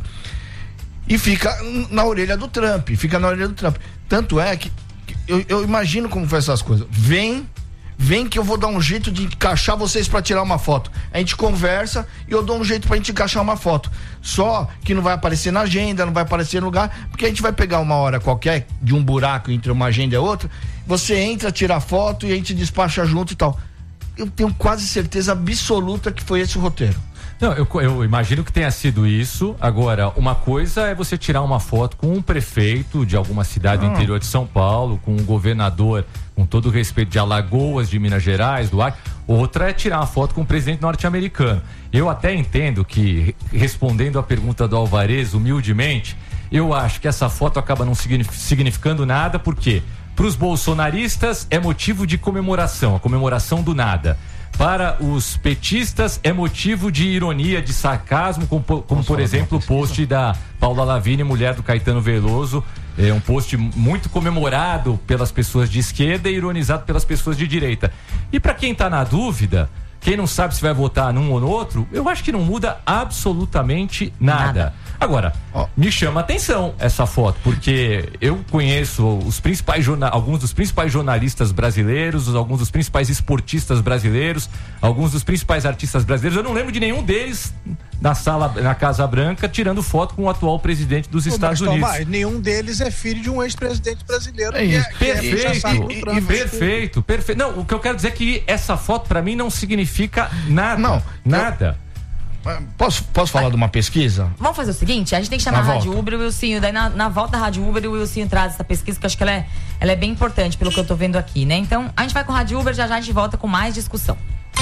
e fica na orelha do Trump, fica na orelha do Trump. Tanto é que, que eu, eu imagino como foi essas coisas. Vem, vem que eu vou dar um jeito de encaixar vocês para tirar uma foto. A gente conversa e eu dou um jeito pra gente encaixar uma foto. Só que não vai aparecer na agenda, não vai aparecer no lugar, porque a gente vai pegar uma hora qualquer, de um buraco entre uma agenda e outra, você entra, tira a foto e a gente despacha junto e tal. Eu tenho quase certeza absoluta que foi esse o roteiro. Não, eu, eu imagino que tenha sido isso. Agora, uma coisa é você tirar uma foto com um prefeito de alguma cidade ah. do interior de São Paulo, com um governador, com todo o respeito, de Alagoas, de Minas Gerais, do Acre. Outra é tirar uma foto com um presidente norte-americano. Eu até entendo que, respondendo à pergunta do Alvarez, humildemente, eu acho que essa foto acaba não significando nada, por quê? Para os bolsonaristas é motivo de comemoração, a comemoração do nada. Para os petistas é motivo de ironia, de sarcasmo, como, como por exemplo o post da Paula Lavigne, mulher do Caetano Veloso. É um post muito comemorado pelas pessoas de esquerda e ironizado pelas pessoas de direita. E para quem está na dúvida, quem não sabe se vai votar num ou no outro, eu acho que não muda absolutamente nada. nada. Agora, oh. me chama a atenção essa foto, porque eu conheço os principais alguns dos principais jornalistas brasileiros, alguns dos principais esportistas brasileiros, alguns dos principais artistas brasileiros. Eu não lembro de nenhum deles na sala, na Casa Branca, tirando foto com o atual presidente dos Ô, Estados Unidos. Tomar, nenhum deles é filho de um ex-presidente brasileiro. É isso. Que é, perfeito, que é e, e, perfeito, perfeito. Não, o que eu quero dizer é que essa foto para mim não significa nada. Não, nada. Eu... Posso, posso falar de uma pesquisa? Vamos fazer o seguinte, a gente tem que chamar a Rádio Uber e o Wilsinho, daí na, na volta da Rádio Uber o Wilsinho traz essa pesquisa, que eu acho que ela é, ela é bem importante pelo que eu tô vendo aqui, né? Então, a gente vai com a Rádio Uber, já já a gente volta com mais discussão.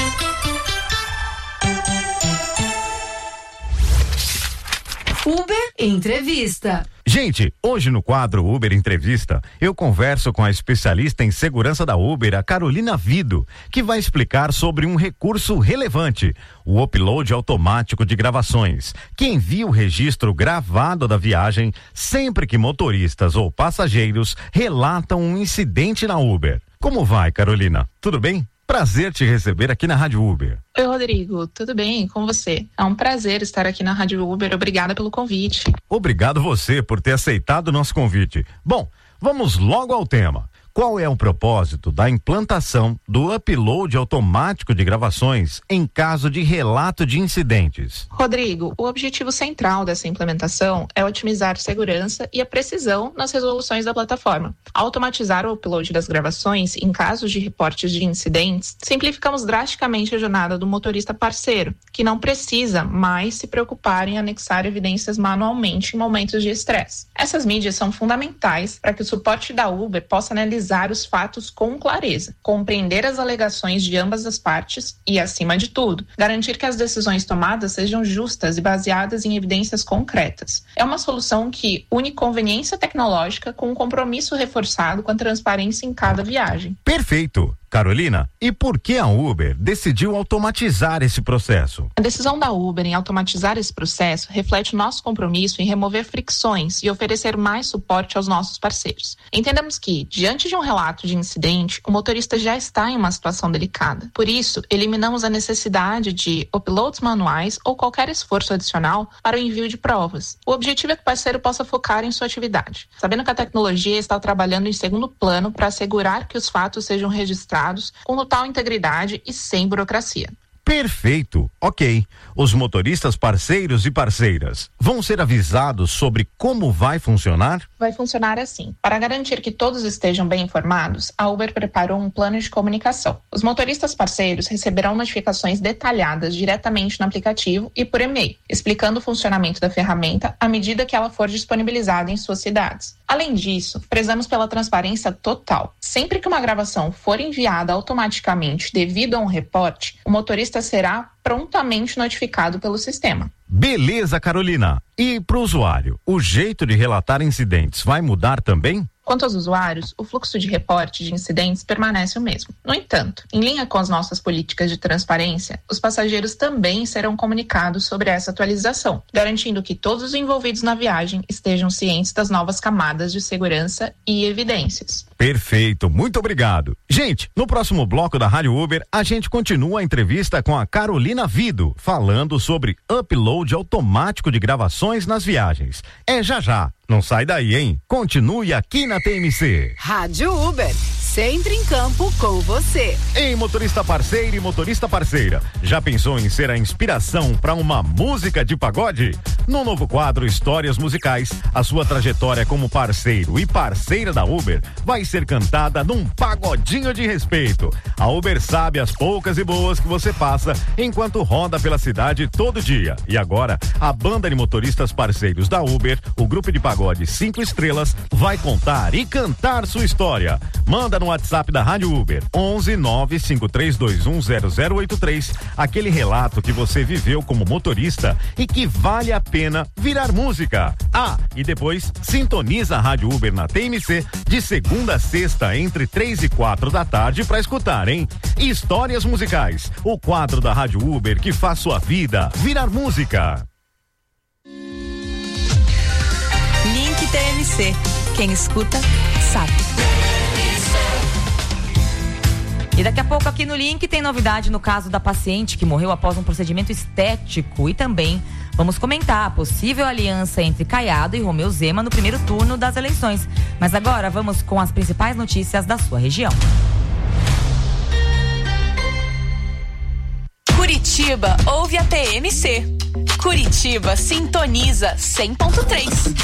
Uber Entrevista. Gente, hoje no quadro Uber Entrevista, eu converso com a especialista em segurança da Uber, a Carolina Vido, que vai explicar sobre um recurso relevante, o upload automático de gravações, que envia o registro gravado da viagem sempre que motoristas ou passageiros relatam um incidente na Uber. Como vai, Carolina? Tudo bem? Prazer te receber aqui na Rádio Uber. Oi, Rodrigo, tudo bem com você? É um prazer estar aqui na Rádio Uber, obrigada pelo convite. Obrigado você por ter aceitado o nosso convite. Bom, vamos logo ao tema. Qual é o propósito da implantação do upload automático de gravações em caso de relato de incidentes? Rodrigo, o objetivo central dessa implementação é otimizar a segurança e a precisão nas resoluções da plataforma. Ao automatizar o upload das gravações em casos de reportes de incidentes, simplificamos drasticamente a jornada do motorista parceiro, que não precisa mais se preocupar em anexar evidências manualmente em momentos de estresse. Essas mídias são fundamentais para que o suporte da Uber possa analisar os fatos com clareza, compreender as alegações de ambas as partes e, acima de tudo, garantir que as decisões tomadas sejam justas e baseadas em evidências concretas. É uma solução que une conveniência tecnológica com um compromisso reforçado com a transparência em cada viagem. Perfeito! Carolina, e por que a Uber decidiu automatizar esse processo? A decisão da Uber em automatizar esse processo reflete o nosso compromisso em remover fricções e oferecer mais suporte aos nossos parceiros. Entendemos que, diante de um relato de incidente, o motorista já está em uma situação delicada. Por isso, eliminamos a necessidade de uploads manuais ou qualquer esforço adicional para o envio de provas. O objetivo é que o parceiro possa focar em sua atividade, sabendo que a tecnologia está trabalhando em segundo plano para assegurar que os fatos sejam registrados com total integridade e sem burocracia. Perfeito, ok. Os motoristas parceiros e parceiras vão ser avisados sobre como vai funcionar? Vai funcionar assim. Para garantir que todos estejam bem informados, a Uber preparou um plano de comunicação. Os motoristas parceiros receberão notificações detalhadas diretamente no aplicativo e por e-mail, explicando o funcionamento da ferramenta à medida que ela for disponibilizada em suas cidades. Além disso, prezamos pela transparência total. Sempre que uma gravação for enviada automaticamente devido a um reporte, o motorista será prontamente notificado pelo sistema. Beleza, Carolina. E para o usuário, o jeito de relatar incidentes vai mudar também? Quanto aos usuários, o fluxo de reporte de incidentes permanece o mesmo. No entanto, em linha com as nossas políticas de transparência, os passageiros também serão comunicados sobre essa atualização, garantindo que todos os envolvidos na viagem estejam cientes das novas camadas de segurança e evidências. Perfeito, muito obrigado. Gente, no próximo bloco da Rádio Uber, a gente continua a entrevista com a Carolina Vido, falando sobre upload automático de gravações nas viagens. É já já. Não sai daí, hein? Continue aqui na T M C. Rádio Uber, sempre em campo com você. Ei, motorista parceiro e motorista parceira, já pensou em ser a inspiração para uma música de pagode? No novo quadro Histórias Musicais, a sua trajetória como parceiro e parceira da Uber vai ser cantada num pagodinho de respeito. A Uber sabe as poucas e boas que você passa enquanto roda pela cidade todo dia. E agora, a banda de motoristas parceiros da Uber, o grupo de pagode Cinco Estrelas, vai contar e cantar sua história. Manda no WhatsApp da Rádio Uber, onze nove cinco três dois um zero zero oito três, aquele relato que você viveu como motorista e que vale a pena virar música. Ah, e depois sintoniza a Rádio Uber na T M C de segunda a sexta entre três e quatro da tarde para escutar, hein? Histórias musicais, o quadro da Rádio Uber que faz sua vida virar música. Link T M C. Quem escuta, sabe. E daqui a pouco aqui no Link tem novidade no caso da paciente que morreu após um procedimento estético. E também vamos comentar a possível aliança entre Caiado e Romeu Zema no primeiro turno das eleições. Mas agora vamos com as principais notícias da sua região. Curitiba ouve a T M C. Curitiba sintoniza cem ponto três.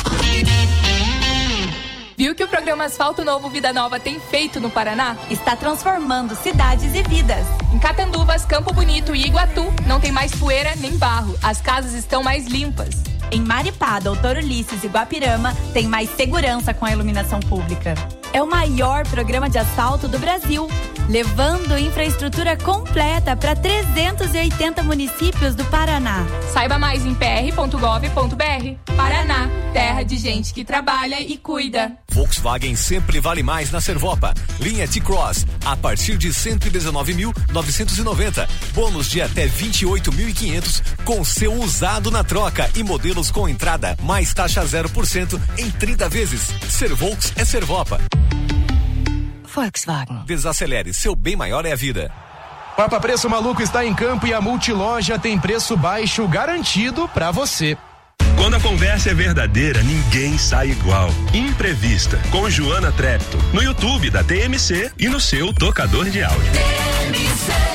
Viu que o programa Asfalto Novo Vida Nova tem feito no Paraná? Está transformando cidades e vidas. Em Catanduvas, Campo Bonito e Iguatu, não tem mais poeira nem barro. As casas estão mais limpas. Em Maripá, Doutor Ulisses e Guapirama, tem mais segurança com a iluminação pública. É o maior programa de asfalto do Brasil, levando infraestrutura completa para trezentos e oitenta municípios do Paraná. Saiba mais em p r ponto gov ponto b r. Paraná, terra de gente que trabalha e cuida. Volkswagen sempre vale mais na Servopa. Linha T-Cross, a partir de cento e dezenove mil novecentos e noventa. Bônus de até vinte e oito mil e quinhentos com seu usado na troca e modelos com entrada mais taxa zero por cento em trinta vezes. Servolks é Servopa. Volkswagen. Desacelere, seu bem maior é a vida. Papa Preço Maluco está em campo e a Multiloja tem preço baixo garantido pra você. Quando a conversa é verdadeira, ninguém sai igual. Imprevista, com Joana Trepto, no YouTube da T M C e no seu tocador de áudio. T M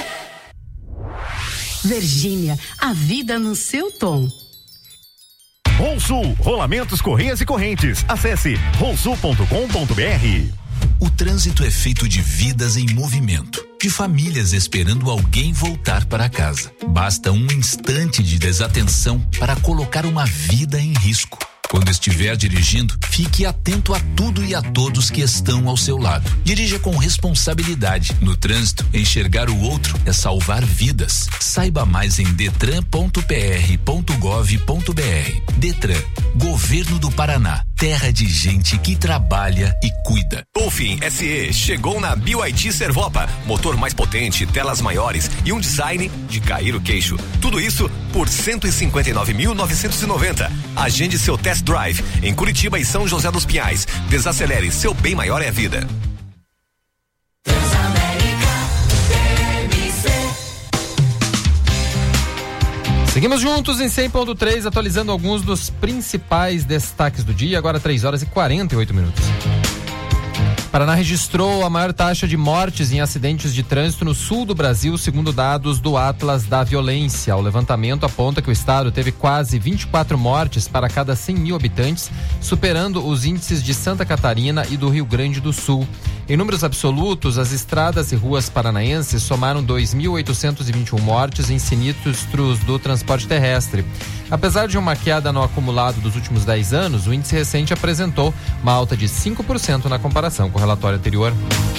C. Virgínia, a vida no seu tom. Rolsul, rolamentos, correias e correntes. Acesse rolsul ponto com ponto b r. O trânsito é feito de vidas em movimento, de famílias esperando alguém voltar para casa. Basta um instante de desatenção para colocar uma vida em risco. Quando estiver dirigindo, fique atento a tudo e a todos que estão ao seu lado. Dirija com responsabilidade. No trânsito, enxergar o outro é salvar vidas. Saiba mais em detran ponto p r ponto gov ponto b r. Detran, Governo do Paraná. Terra de gente que trabalha e cuida. Dolphin S E chegou na B Y D Servopa. Motor mais potente, telas maiores e um design de cair o queixo. Tudo isso por cento e cinquenta e nove mil novecentos e noventa. Agende seu test drive em Curitiba e São José dos Pinhais. Desacelere, seu bem maior é a vida. Seguimos juntos em cem ponto três, atualizando alguns dos principais destaques do dia, agora três horas e quarenta e oito minutos. Paraná registrou a maior taxa de mortes em acidentes de trânsito no sul do Brasil, segundo dados do Atlas da Violência. O levantamento aponta que o estado teve quase vinte e quatro mortes para cada cem mil habitantes, superando os índices de Santa Catarina e do Rio Grande do Sul. Em números absolutos, as estradas e ruas paranaenses somaram dois mil oitocentos e vinte e um mortes em sinistros do transporte terrestre. Apesar de uma queda no acumulado dos últimos dez anos, o índice recente apresentou uma alta de cinco por cento na comparação com o relatório anterior.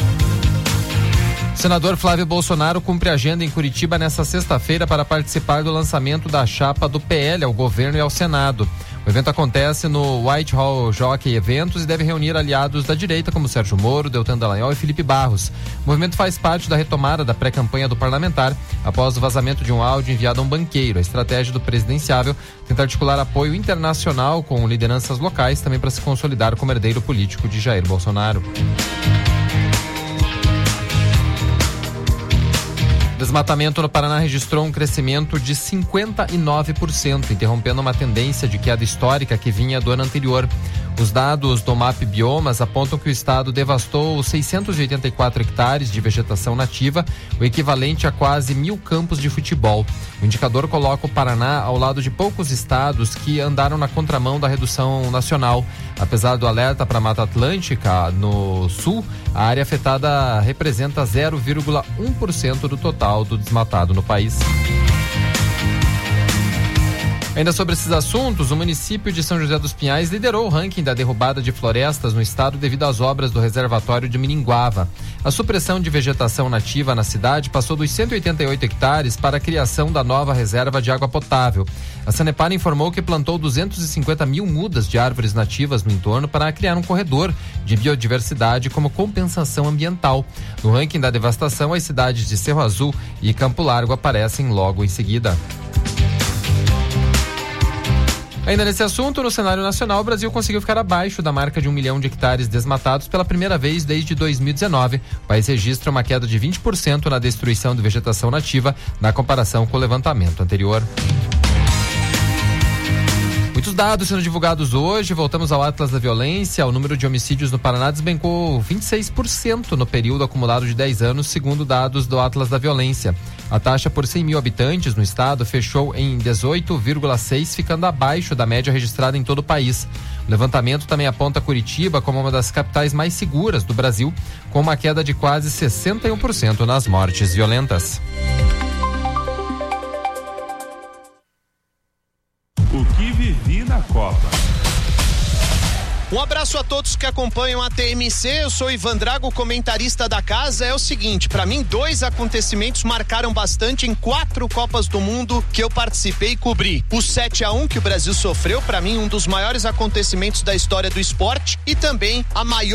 O senador Flávio Bolsonaro cumpre agenda em Curitiba nesta sexta-feira para participar do lançamento da chapa do P L ao governo e ao Senado. O evento acontece no Whitehall Jockey Eventos e deve reunir aliados da direita como Sérgio Moro, Deltan Dallagnol e Felipe Barros. O movimento faz parte da retomada da pré-campanha do parlamentar após o vazamento de um áudio enviado a um banqueiro. A estratégia do presidenciável tenta articular apoio internacional com lideranças locais, também para se consolidar como herdeiro político de Jair Bolsonaro. Desmatamento no Paraná registrou um crescimento de cinquenta e nove por cento, interrompendo uma tendência de queda histórica que vinha do ano anterior. Os dados do M A P Biomas apontam que o estado devastou seiscentos e oitenta e quatro hectares de vegetação nativa, o equivalente a quase mil campos de futebol. O indicador coloca o Paraná ao lado de poucos estados que andaram na contramão da redução nacional. Apesar do alerta para a Mata Atlântica no sul, a área afetada representa zero vírgula um por cento do total do desmatado no país. Ainda sobre esses assuntos, o município de São José dos Pinhais liderou o ranking da derrubada de florestas no estado devido às obras do reservatório de Miringuava. A supressão de vegetação nativa na cidade passou dos cento e oitenta e oito hectares para a criação da nova reserva de água potável. A Sanepar informou que plantou duzentos e cinquenta mil mudas de árvores nativas no entorno para criar um corredor de biodiversidade como compensação ambiental. No ranking da devastação, as cidades de Cerro Azul e Campo Largo aparecem logo em seguida. Ainda nesse assunto, no cenário nacional, o Brasil conseguiu ficar abaixo da marca de um milhão de hectares desmatados pela primeira vez desde dois mil e dezenove. O país registra uma queda de vinte por cento na destruição de vegetação nativa na comparação com o levantamento anterior. Muitos dados sendo divulgados hoje. Voltamos ao Atlas da Violência. O número de homicídios no Paraná despencou vinte e seis por cento no período acumulado de dez anos, segundo dados do Atlas da Violência. A taxa por cem mil habitantes no estado fechou em dezoito vírgula seis, ficando abaixo da média registrada em todo o país. O levantamento também aponta Curitiba como uma das capitais mais seguras do Brasil, com uma queda de quase sessenta e um por cento nas mortes violentas. O que vivi na Copa. Um abraço a todos que acompanham a T M C, eu sou Ivan Drago, comentarista da casa. É o seguinte, para mim dois acontecimentos marcaram bastante em quatro Copas do Mundo que eu participei e cobri. O sete a um que o Brasil sofreu, para mim um dos maiores acontecimentos da história do esporte, e também a maior